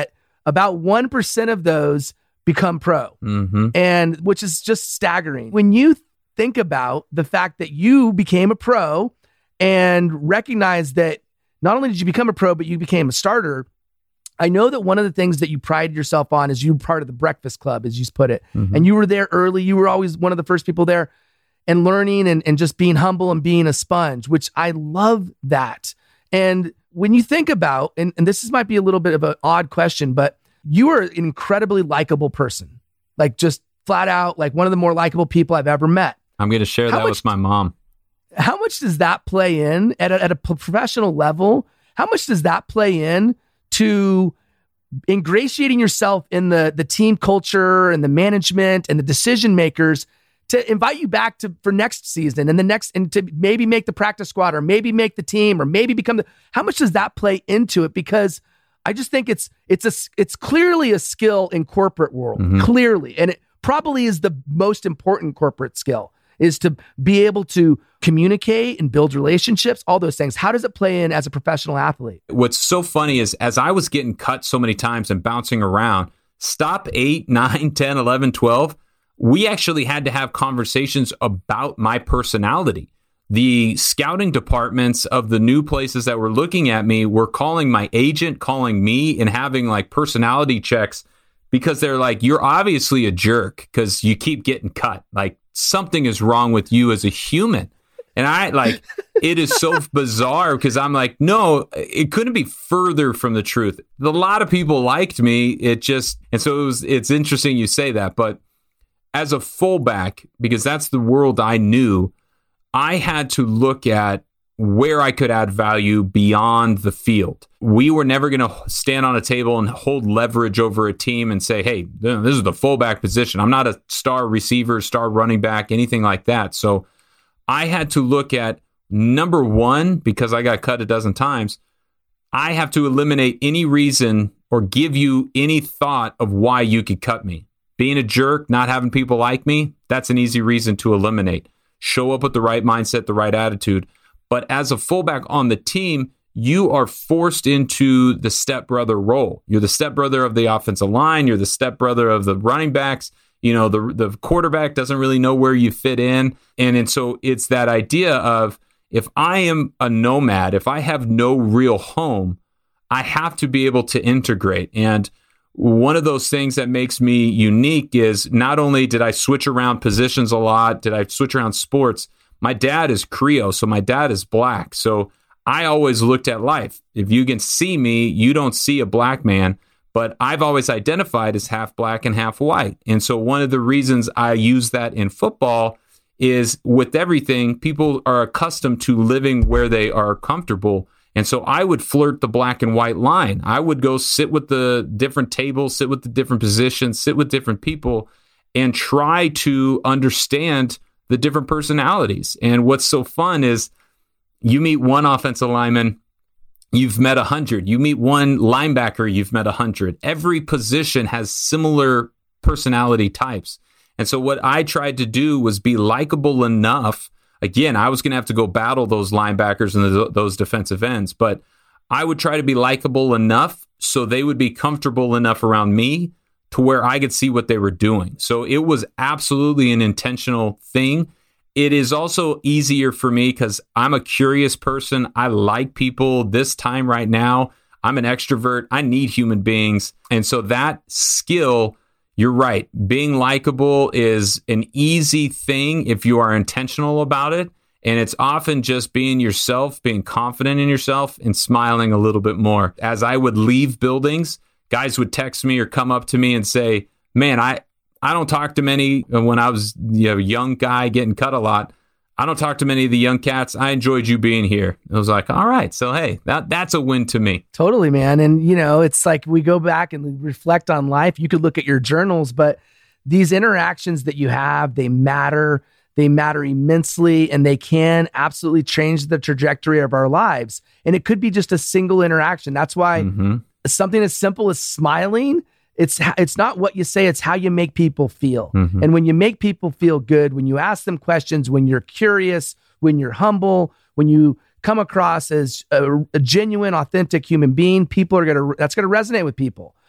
about 1% of those become pro, and which is just staggering. When you think about the fact that you became a pro and recognize that not only did you become a pro, but you became a starter, I know that one of the things that you pride yourself on is you were part of the Breakfast Club, as you put it, and you were there early. You were always one of the first people there and learning and just being humble and being a sponge, which I love that. And when you think about, and this might be a little bit of an odd question, but you are an incredibly likable person, like just flat out, like one of the more likable people I've ever met. I'm going to share that with my mom. How much does that play in at a professional level? How much does that play in to ingratiating yourself in the team culture and the management and the decision makers to invite you back for next season and to maybe make the practice squad or maybe make the team or maybe become how much does that play into it? Because I just think it's clearly a skill in corporate world, clearly. And it probably is the most important corporate skill, is to be able to communicate and build relationships, all those things. How does it play in as a professional athlete? What's so funny is as I was getting cut so many times and bouncing around, stop 8, 9, 10, 11, 12, we actually had to have conversations about my personality. The scouting departments of the new places that were looking at me were calling my agent, calling me, and having like personality checks because they're like, you're obviously a jerk because you keep getting cut. Like something is wrong with you as a human. And I like, it is so bizarre because I'm like, no, it couldn't be further from the truth. A lot of people liked me. It's interesting you say that, but as a fullback, because that's the world I knew, I had to look at where I could add value beyond the field. We were never going to stand on a table and hold leverage over a team and say, hey, this is the fullback position. I'm not a star receiver, star running back, anything like that. So I had to look at, number one, because I got cut a dozen times, I have to eliminate any reason or give you any thought of why you could cut me. Being a jerk, not having people like me, that's an easy reason to eliminate. Show up with the right mindset, the right attitude. But as a fullback on the team, you are forced into the stepbrother role. You're the stepbrother of the offensive line. You're the stepbrother of the running backs. You know, the quarterback doesn't really know where you fit in. And so it's that idea of, if I am a nomad, if I have no real home, I have to be able to integrate. And one of those things that makes me unique is not only did I switch around positions a lot, did I switch around sports, my dad is Creole, so my dad is black. So I always looked at life. If you can see me, you don't see a black man, but I've always identified as half black and half white. And so one of the reasons I use that in football is with everything, people are accustomed to living where they are comfortable. And so I would flirt the black and white line. I would go sit with the different tables, sit with the different positions, sit with different people, and try to understand the different personalities. And what's so fun is you meet one offensive lineman, you've met 100. You meet one linebacker, you've met 100. Every position has similar personality types. And so what I tried to do was be likable enough. Again, I was going to have to go battle those linebackers and those defensive ends, but I would try to be likable enough so they would be comfortable enough around me to where I could see what they were doing. So it was absolutely an intentional thing. It is also easier for me because I'm a curious person. I like people. This time right now, I'm an extrovert. I need human beings. And so that skill, you're right. Being likable is an easy thing if you are intentional about it. And it's often just being yourself, being confident in yourself, and smiling a little bit more. As I would leave buildings, guys would text me or come up to me and say, man, I don't talk to many. When I was a young guy getting cut a lot, I don't talk to many of the young cats. I enjoyed you being here. I was like, all right. So, hey, that's a win to me. Totally, man. And, it's like we go back and reflect on life. You could look at your journals, but these interactions that you have, they matter. They matter immensely, and they can absolutely change the trajectory of our lives. And it could be just a single interaction. That's why something as simple as smiling, it's not what you say, it's how you make people feel. And when you make people feel good, when you ask them questions, when you're curious, when you're humble, when you come across as a genuine, authentic human being, that's going to resonate with people.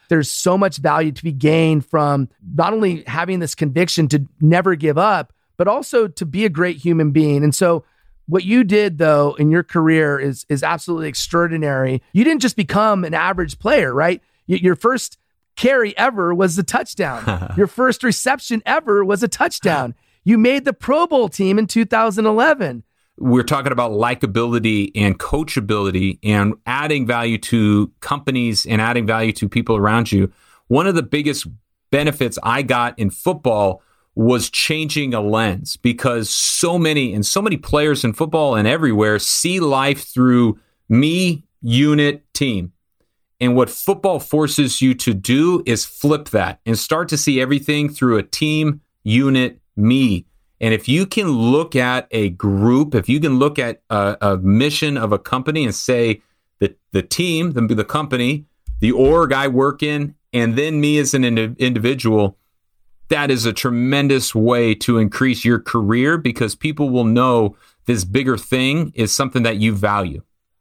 There's so much value to be gained from not only having this conviction to never give up, but also to be a great human being. And so what you did, though, in your career is absolutely extraordinary. You didn't just become an average player, right? Your first carry ever was a touchdown. Your first reception ever was a touchdown. You made the Pro Bowl team in 2011. We're talking about likability and coachability and adding value to companies and adding value to people around you. One of the biggest benefits I got in football was changing a lens, because so many players in football and everywhere see life through me, unit, team. And what football forces you to do is flip that and start to see everything through a team, unit, me. And if you can look at a group, if you can look at a mission of a company and say that the team, the company, the org I work in, and then me as an individual, that is a tremendous way to increase your career, because people will know this bigger thing is something that you value.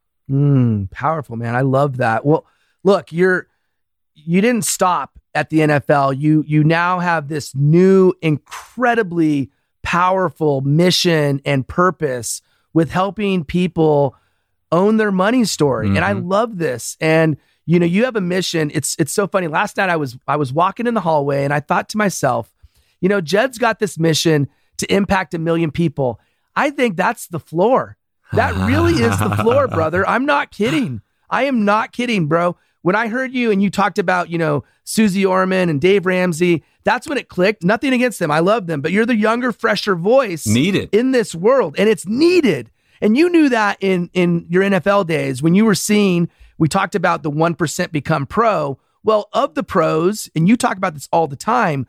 Powerful, man. I love that. Well, look, you didn't stop at the NFL. You now have this new, incredibly powerful mission and purpose with helping people own their money story. And I love this. And you have a mission. It's so funny. Last night I was walking in the hallway and I thought to myself, Jed's got this mission to impact 1 million people. I think that's the floor. That really is the floor, brother. I'm not kidding. I am not kidding, bro. When I heard you and you talked about, Susie Orman and Dave Ramsey, that's when it clicked. Nothing against them. I love them. But you're the younger, fresher voice needed in this world. And it's needed. And you knew that in your NFL days when you were seeing, we talked about the 1% become pro. Well, of the pros, and you talk about this all the time,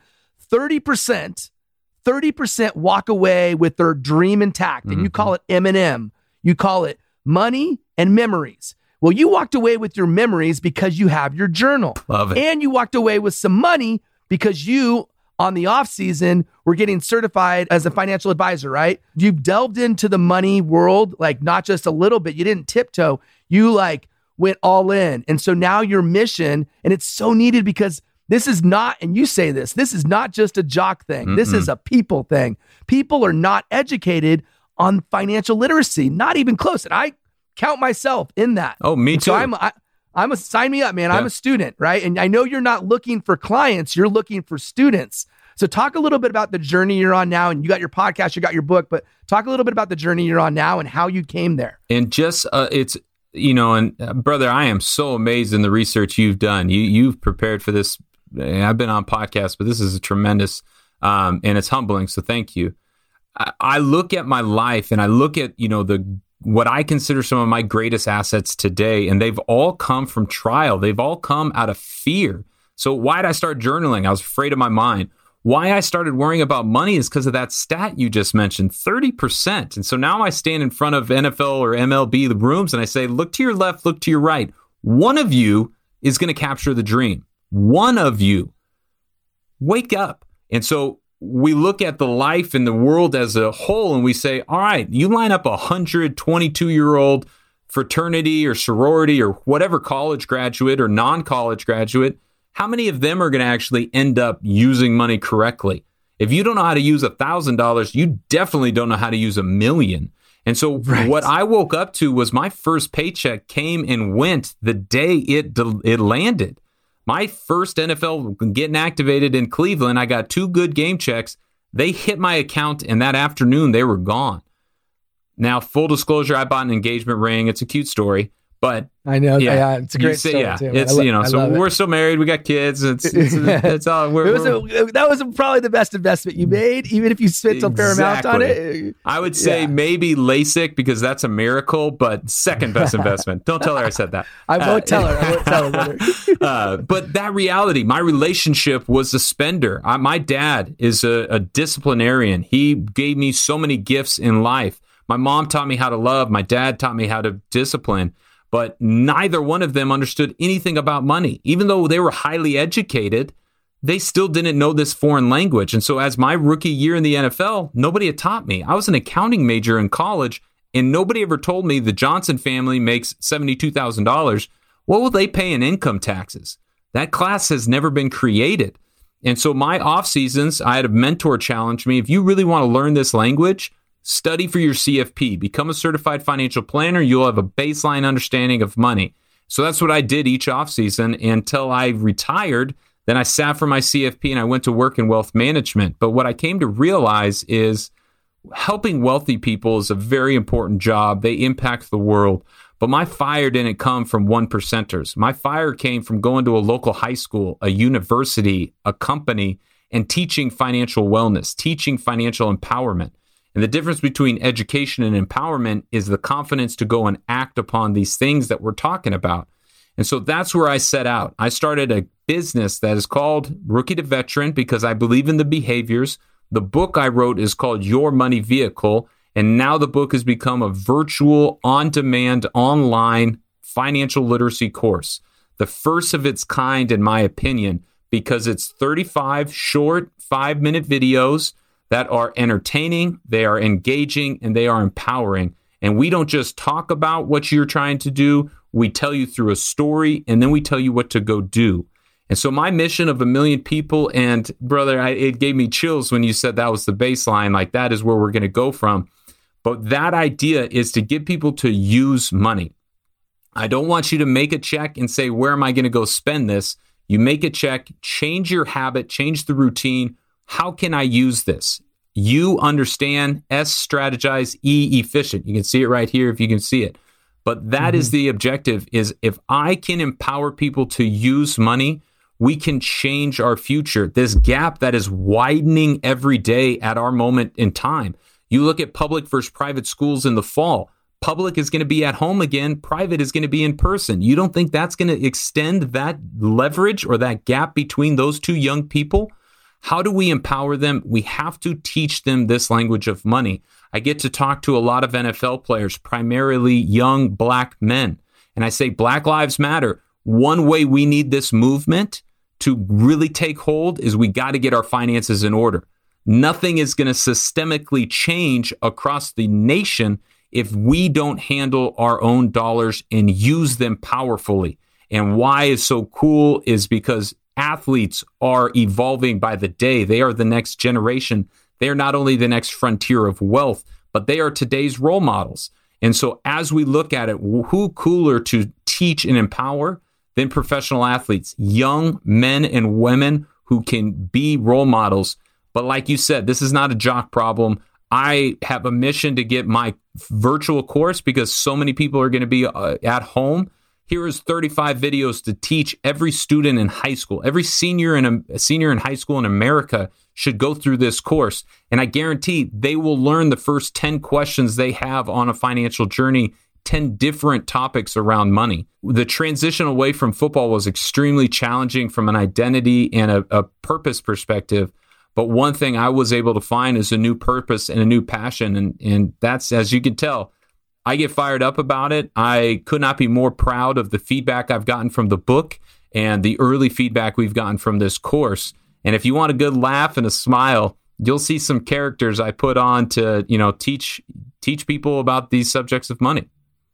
30% walk away with their dream intact. And you call it M&M. You call it money and memories. Well, you walked away with your memories because you have your journal. Love it. And you walked away with some money because you, on the off season, were getting certified as a financial advisor, right? You've delved into the money world, like not just a little bit. You didn't tiptoe. You went all in. And so now your mission, and it's so needed because this is not, and you say this is not just a jock thing. This is a people thing. People are not educated on financial literacy, not even close. And I count myself in that. Oh, me too. So sign me up, man. Yeah. I'm a student, right? And I know you're not looking for clients, you're looking for students. So talk a little bit about the journey you're on now, and you got your podcast, you got your book, but talk a little bit about the journey you're on now and how you came there. And just, brother, I am so amazed in the research you've done. You've prepared for this. I've been on podcasts, but this is a tremendous, and it's humbling. So thank you. I look at my life and I look at, what I consider some of my greatest assets today, and they've all come from trial. They've all come out of fear. So why did I start journaling? I was afraid of my mind. Why I started worrying about money is because of that stat you just mentioned, 30%. And so now I stand in front of NFL or MLB the rooms and I say, look to your left, look to your right. One of you is going to capture the dream. One of you. Wake up. And so we look at the life and the world as a whole and we say, all right, you line up 122-year-old fraternity or sorority or whatever college graduate or non-college graduate, how many of them are going to actually end up using money correctly? If you don't know how to use $1,000, you definitely don't know how to use $1 million. And so What I woke up to was my first paycheck came and went the day it landed. My first NFL getting activated in Cleveland, I got 2 good game checks. They hit my account, and that afternoon, they were gone. Now, full disclosure, I bought an engagement ring. It's a cute story, but I know. Yeah, it's a great story too. It's so we're still married. We got kids. It's all. That was probably the best investment you made, even if you spent a fair amount on it. I would say maybe LASIK because that's a miracle, but second best investment. Don't tell her I said that. I won't tell her. But that reality, my relationship was a spender. My dad is a disciplinarian. He gave me so many gifts in life. My mom taught me how to love. My dad taught me how to discipline. But neither one of them understood anything about money. Even though they were highly educated, they still didn't know this foreign language. And so as my rookie year in the NFL, nobody had taught me. I was an accounting major in college, and nobody ever told me the Johnson family makes $72,000. What will they pay in income taxes? That class has never been created. And so my off seasons, I had a mentor challenge me. If you really want to learn this language, study for your CFP, become a certified financial planner. You'll have a baseline understanding of money. So that's what I did each off season until I retired. Then I sat for my CFP and I went to work in wealth management. But what I came to realize is helping wealthy people is a very important job. They impact the world. But my fire didn't come from one percenters. My fire came from going to a local high school, a university, a company, and teaching financial wellness, teaching financial empowerment. And the difference between education and empowerment is the confidence to go and act upon these things that we're talking about. And so that's where I set out. I started a business that is called Rookie to Veteran because I believe in the behaviors. The book I wrote is called Your Money Vehicle. And now the book has become a virtual, on-demand, online financial literacy course. The first of its kind, in my opinion, because it's 35 short 5-minute videos that are entertaining, they are engaging, and they are empowering. And we don't just talk about what you're trying to do. We tell you through a story, and then we tell you what to go do. And so my mission of 1 million people, and brother, it gave me chills when you said that was the baseline, like that is where we're going to go from. But that idea is to get people to use money. I don't want you to make a check and say, where am I going to go spend this? You make a check, change your habit, change the routine. How can I use this? You understand, S, strategize, E, efficient. You can see it right here if you can see it. But that is the objective, is if I can empower people to use money, we can change our future. This gap that is widening every day at our moment in time. You look at public versus private schools in the fall. Public is going to be at home again. Private is going to be in person. You don't think that's going to extend that leverage or that gap between those two young people? How do we empower them? We have to teach them this language of money. I get to talk to a lot of NFL players, primarily young Black men. And I say, Black Lives Matter. One way we need this movement to really take hold is we got to get our finances in order. Nothing is going to systemically change across the nation if we don't handle our own dollars and use them powerfully. And why is so cool is because athletes are evolving by the day. They are the next generation. They are not only the next frontier of wealth, but they are today's role models. And so as we look at it, who cooler to teach and empower than professional athletes, young men and women who can be role models. But like you said, this is not a jock problem. I have a mission to get my virtual course because so many people are going to be at home. Here is 35 videos to teach every student in high school. Every senior in high school in America should go through this course. And I guarantee they will learn the first 10 questions they have on a financial journey, 10 different topics around money. The transition away from football was extremely challenging from an identity and a purpose perspective. But one thing I was able to find is a new purpose and a new passion. And that's, as you can tell, I get fired up about it. I could not be more proud of the feedback I've gotten from the book and the early feedback we've gotten from this course. And if you want a good laugh and a smile, you'll see some characters I put on to, teach people about these subjects of money.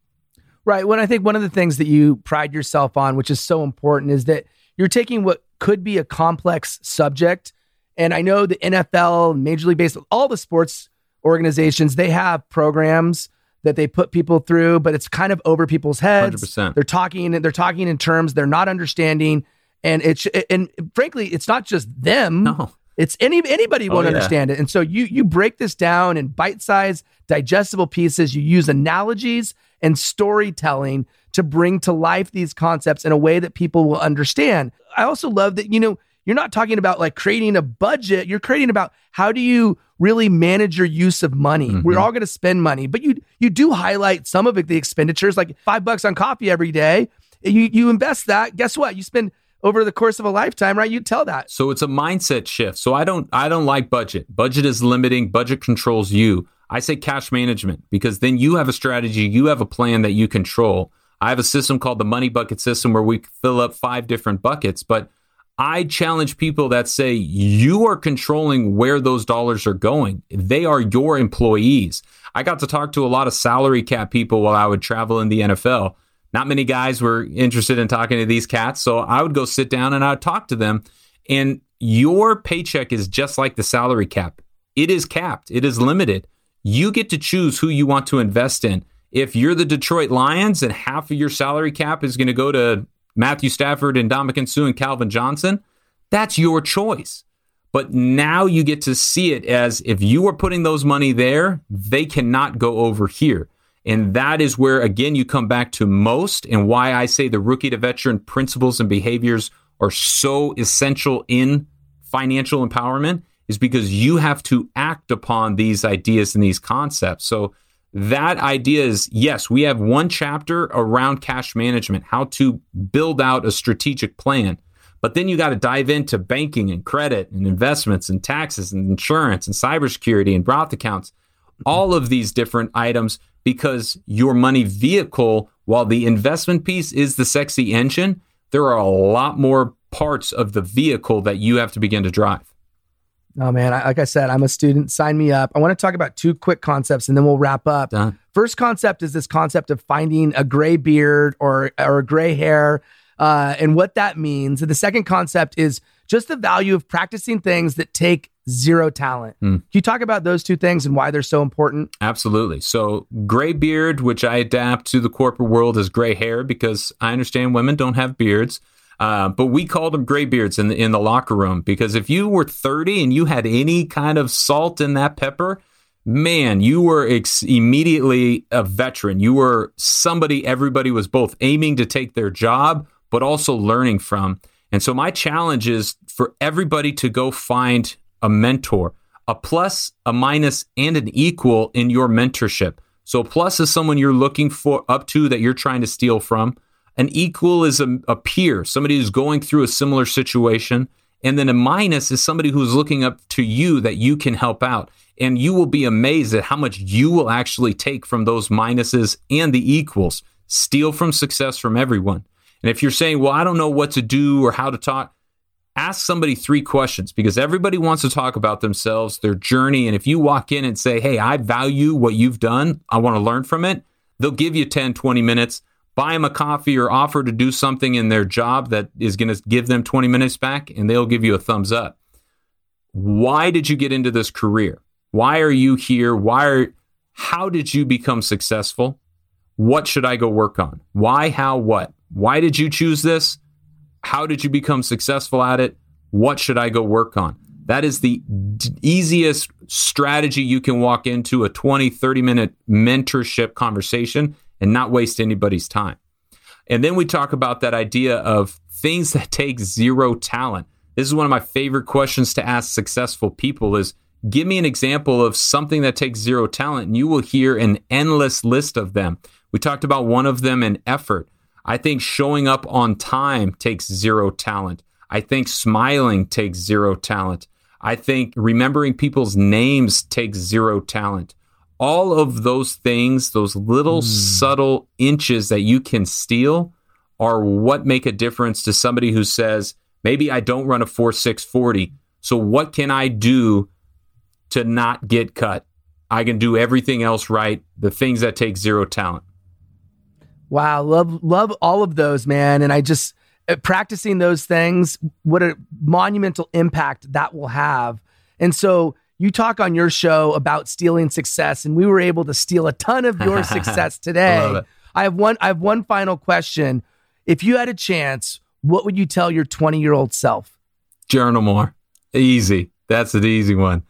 Right. Well, I think one of the things that you pride yourself on, which is so important, is that you're taking what could be a complex subject. And I know the NFL, Major League Baseball, all the sports organizations, they have programs that they put people through, but it's kind of over people's heads. 100%. They're talking in terms they're not understanding. And frankly, it's not just them. No. It's anybody won't understand it. And so you break this down in bite-sized, digestible pieces. You use analogies and storytelling to bring to life these concepts in a way that people will understand. I also love that, you're not talking about like creating a budget. You're creating about how do you really manage your use of money. Mm-hmm. We're all going to spend money, but you do highlight some of it, the expenditures, like $5 on coffee every day. You invest that. Guess what? You spend over the course of a lifetime, right? You tell that. So it's a mindset shift. So I don't like budget. Budget is limiting. Budget controls you. I say cash management because then you have a strategy. You have a plan that you control. I have a system called the money bucket system where we fill up 5 different buckets, but I challenge people that say you are controlling where those dollars are going. They are your employees. I got to talk to a lot of salary cap people while I would travel in the NFL. Not many guys were interested in talking to these cats. So I would go sit down and I would talk to them. And your paycheck is just like the salary cap. It is capped. It is limited. You get to choose who you want to invest in. If you're the Detroit Lions and half of your salary cap is going to go to Matthew Stafford and Ndamukong Suh and Calvin Johnson, that's your choice. But now you get to see it as if you are putting those money there, they cannot go over here. And that is where, again, you come back to most, and why I say the rookie to veteran principles and behaviors are so essential in financial empowerment, is because you have to act upon these ideas and these concepts. So that idea is, yes, we have one chapter around cash management, how to build out a strategic plan. But then you got to dive into banking and credit and investments and taxes and insurance and cybersecurity and Roth accounts, all of these different items, because your money vehicle, while the investment piece is the sexy engine, there are a lot more parts of the vehicle that you have to begin to drive. Oh man, like I said, I'm a student. Sign me up. I want to talk about two quick concepts and then we'll wrap up. Done. First concept is this concept of finding a gray beard or a gray hair and what that means. And the second concept is just the value of practicing things that take zero talent. Can you talk about those two things and why they're so important? Absolutely. So gray beard, which I adapt to the corporate world as gray hair, because I understand women don't have beards. But we called them gray beards in the locker room, because if you were 30 and you had any kind of salt in that pepper, man, you were immediately a veteran. You were somebody everybody was both aiming to take their job, but also learning from. And so my challenge is for everybody to go find a mentor, a plus, a minus, and an equal in your mentorship. So a plus is someone you're looking for up to that you're trying to steal from. An equal is a peer, somebody who's going through a similar situation. And then a minus is somebody who's looking up to you that you can help out. And you will be amazed at how much you will actually take from those minuses and the equals. Steal from success from everyone. And if you're saying, well, I don't know what to do or how to talk, ask somebody 3 questions, because everybody wants to talk about themselves, their journey. And if you walk in and say, hey, I value what you've done, I want to learn from it, they'll give you 10, 20 minutes. Buy them a coffee or offer to do something in their job that is going to give them 20 minutes back, and they'll give you a thumbs up. Why did you get into this career? Why are you here? How did you become successful? What should I go work on? Why, how, what? Why did you choose this? How did you become successful at it? What should I go work on? That is the easiest strategy you can walk into a 20, 30-minute mentorship conversation and not waste anybody's time. And then we talk about that idea of things that take zero talent. This is one of my favorite questions to ask successful people is, give me an example of something that takes zero talent, and you will hear an endless list of them. We talked about one of them in effort. I think showing up on time takes zero talent. I think smiling takes zero talent. I think remembering people's names takes zero talent. All of those things, those little subtle inches that you can steal are what make a difference to somebody who says, maybe I don't run a 4.6 40. So what can I do to not get cut? I can do everything else right. The things that take zero talent. Wow. Love all of those, man. And I just practicing those things, what a monumental impact that will have. And so you talk on your show about stealing success, and we were able to steal a ton of your success today. I love it. I have one final question. If you had a chance, what would you tell your 20-year-old self? Journal more. Easy. That's an easy one.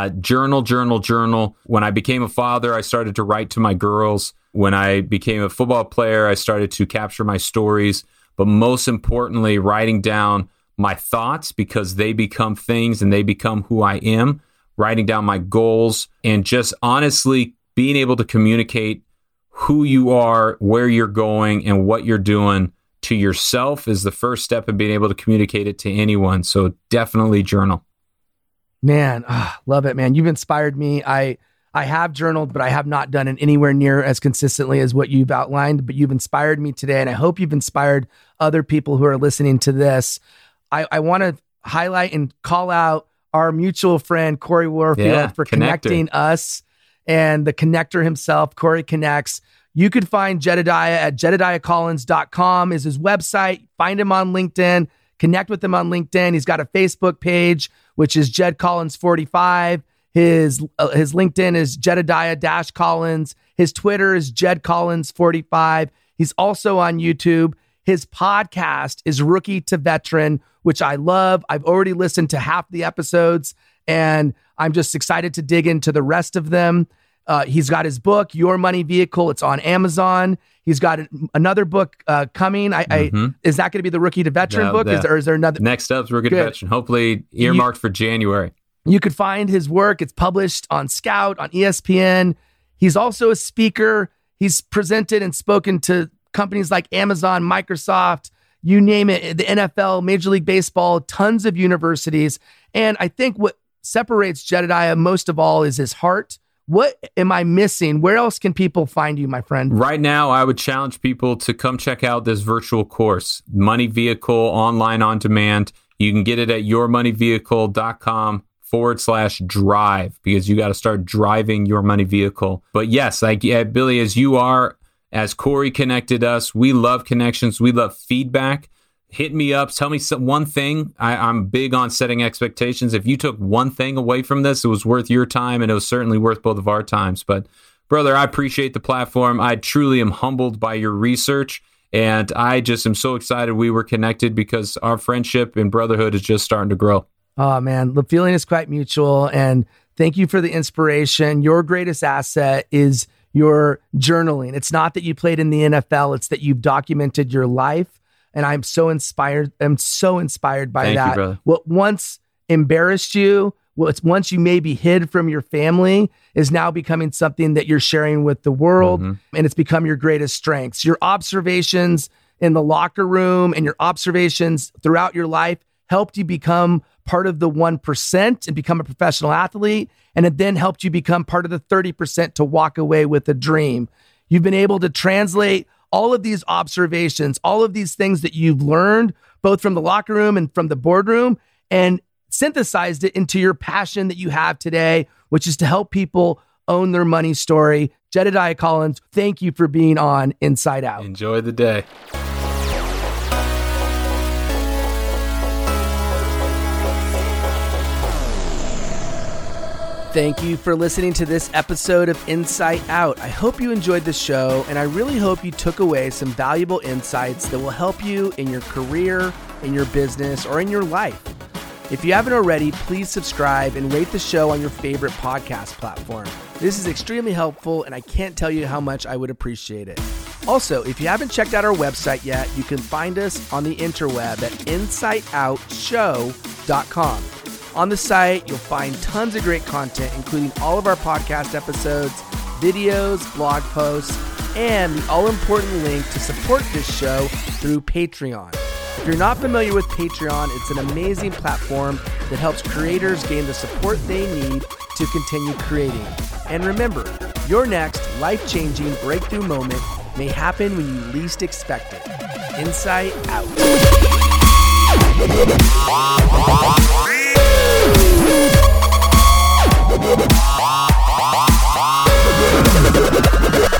Journal. When I became a father, I started to write to my girls. When I became a football player, I started to capture my stories. But most importantly, writing down my thoughts, because they become things and they become who I am. Writing down my goals, and just honestly being able to communicate who you are, where you're going, and what you're doing to yourself is the first step in being able to communicate it to anyone. So definitely journal. Man, love it, man. You've inspired me. I have journaled, but I have not done it anywhere near as consistently as what you've outlined, but you've inspired me today, and I hope you've inspired other people who are listening to this. I want to highlight and call out our mutual friend, Corey Warfield, for connecting us, and the connector himself, Corey Connects. You could find Jedediah at jedediahcollins.com is his website. Find him on LinkedIn. Connect with him on LinkedIn. He's got a Facebook page, which is Jed Collins 45. His LinkedIn is Jedediah-Collins. His Twitter is Jed Collins 45. He's also on YouTube. His podcast is Rookie to Veteran, which I love. I've already listened to half the episodes, and I'm just excited to dig into the rest of them. He's got his book, Your Money Vehicle. It's on Amazon. He's got another book coming. Is that going to be the Rookie to Veteran book? Or is there another? Next up is Rookie to Veteran. Hopefully earmarked for January. You could find his work. It's published on Scout, on ESPN. He's also a speaker. He's presented and spoken to companies like Amazon, Microsoft, you name it, the NFL, Major League Baseball, tons of universities. And I think what separates Jedediah most of all is his heart. What am I missing? Where else can people find you, my friend? Right now, I would challenge people to come check out this virtual course, Money Vehicle, online on demand. You can get it at yourmoneyvehicle.com/drive, because you got to start driving your money vehicle. But yes, Billy, as you are, as Corey connected us, we love connections. We love feedback. Hit me up. Tell me one thing. I'm big on setting expectations. If you took one thing away from this, it was worth your time, and it was certainly worth both of our times. But brother, I appreciate the platform. I truly am humbled by your research, and I just am so excited we were connected, because our friendship and brotherhood is just starting to grow. Oh man, the feeling is quite mutual, and thank you for the inspiration. Your greatest asset is your journaling. It's not that you played in the NFL, it's that you've documented your life. And I'm so inspired. I'm so inspired by that. Thank you, brother. What once embarrassed you, what once you maybe hid from your family, is now becoming something that you're sharing with the world. Mm-hmm. And it's become your greatest strengths. Your observations in the locker room and your observations throughout your life helped you become part of the 1% and become a professional athlete. And it then helped you become part of the 30% to walk away with a dream. You've been able to translate all of these observations, all of these things that you've learned, both from the locker room and from the boardroom, and synthesized it into your passion that you have today, which is to help people own their money story. Jedediah Collins, thank you for being on Inside Out. Enjoy the day. Thank you for listening to this episode of Insight Out. I hope you enjoyed the show, and I really hope you took away some valuable insights that will help you in your career, in your business, or in your life. If you haven't already, please subscribe and rate the show on your favorite podcast platform. This is extremely helpful, and I can't tell you how much I would appreciate it. Also, if you haven't checked out our website yet, you can find us on the interweb at insightoutshow.com. On the site, you'll find tons of great content, including all of our podcast episodes, videos, blog posts, and the all-important link to support this show through Patreon. If you're not familiar with Patreon, it's an amazing platform that helps creators gain the support they need to continue creating. And remember, your next life-changing breakthrough moment may happen when you least expect it. Insight Out.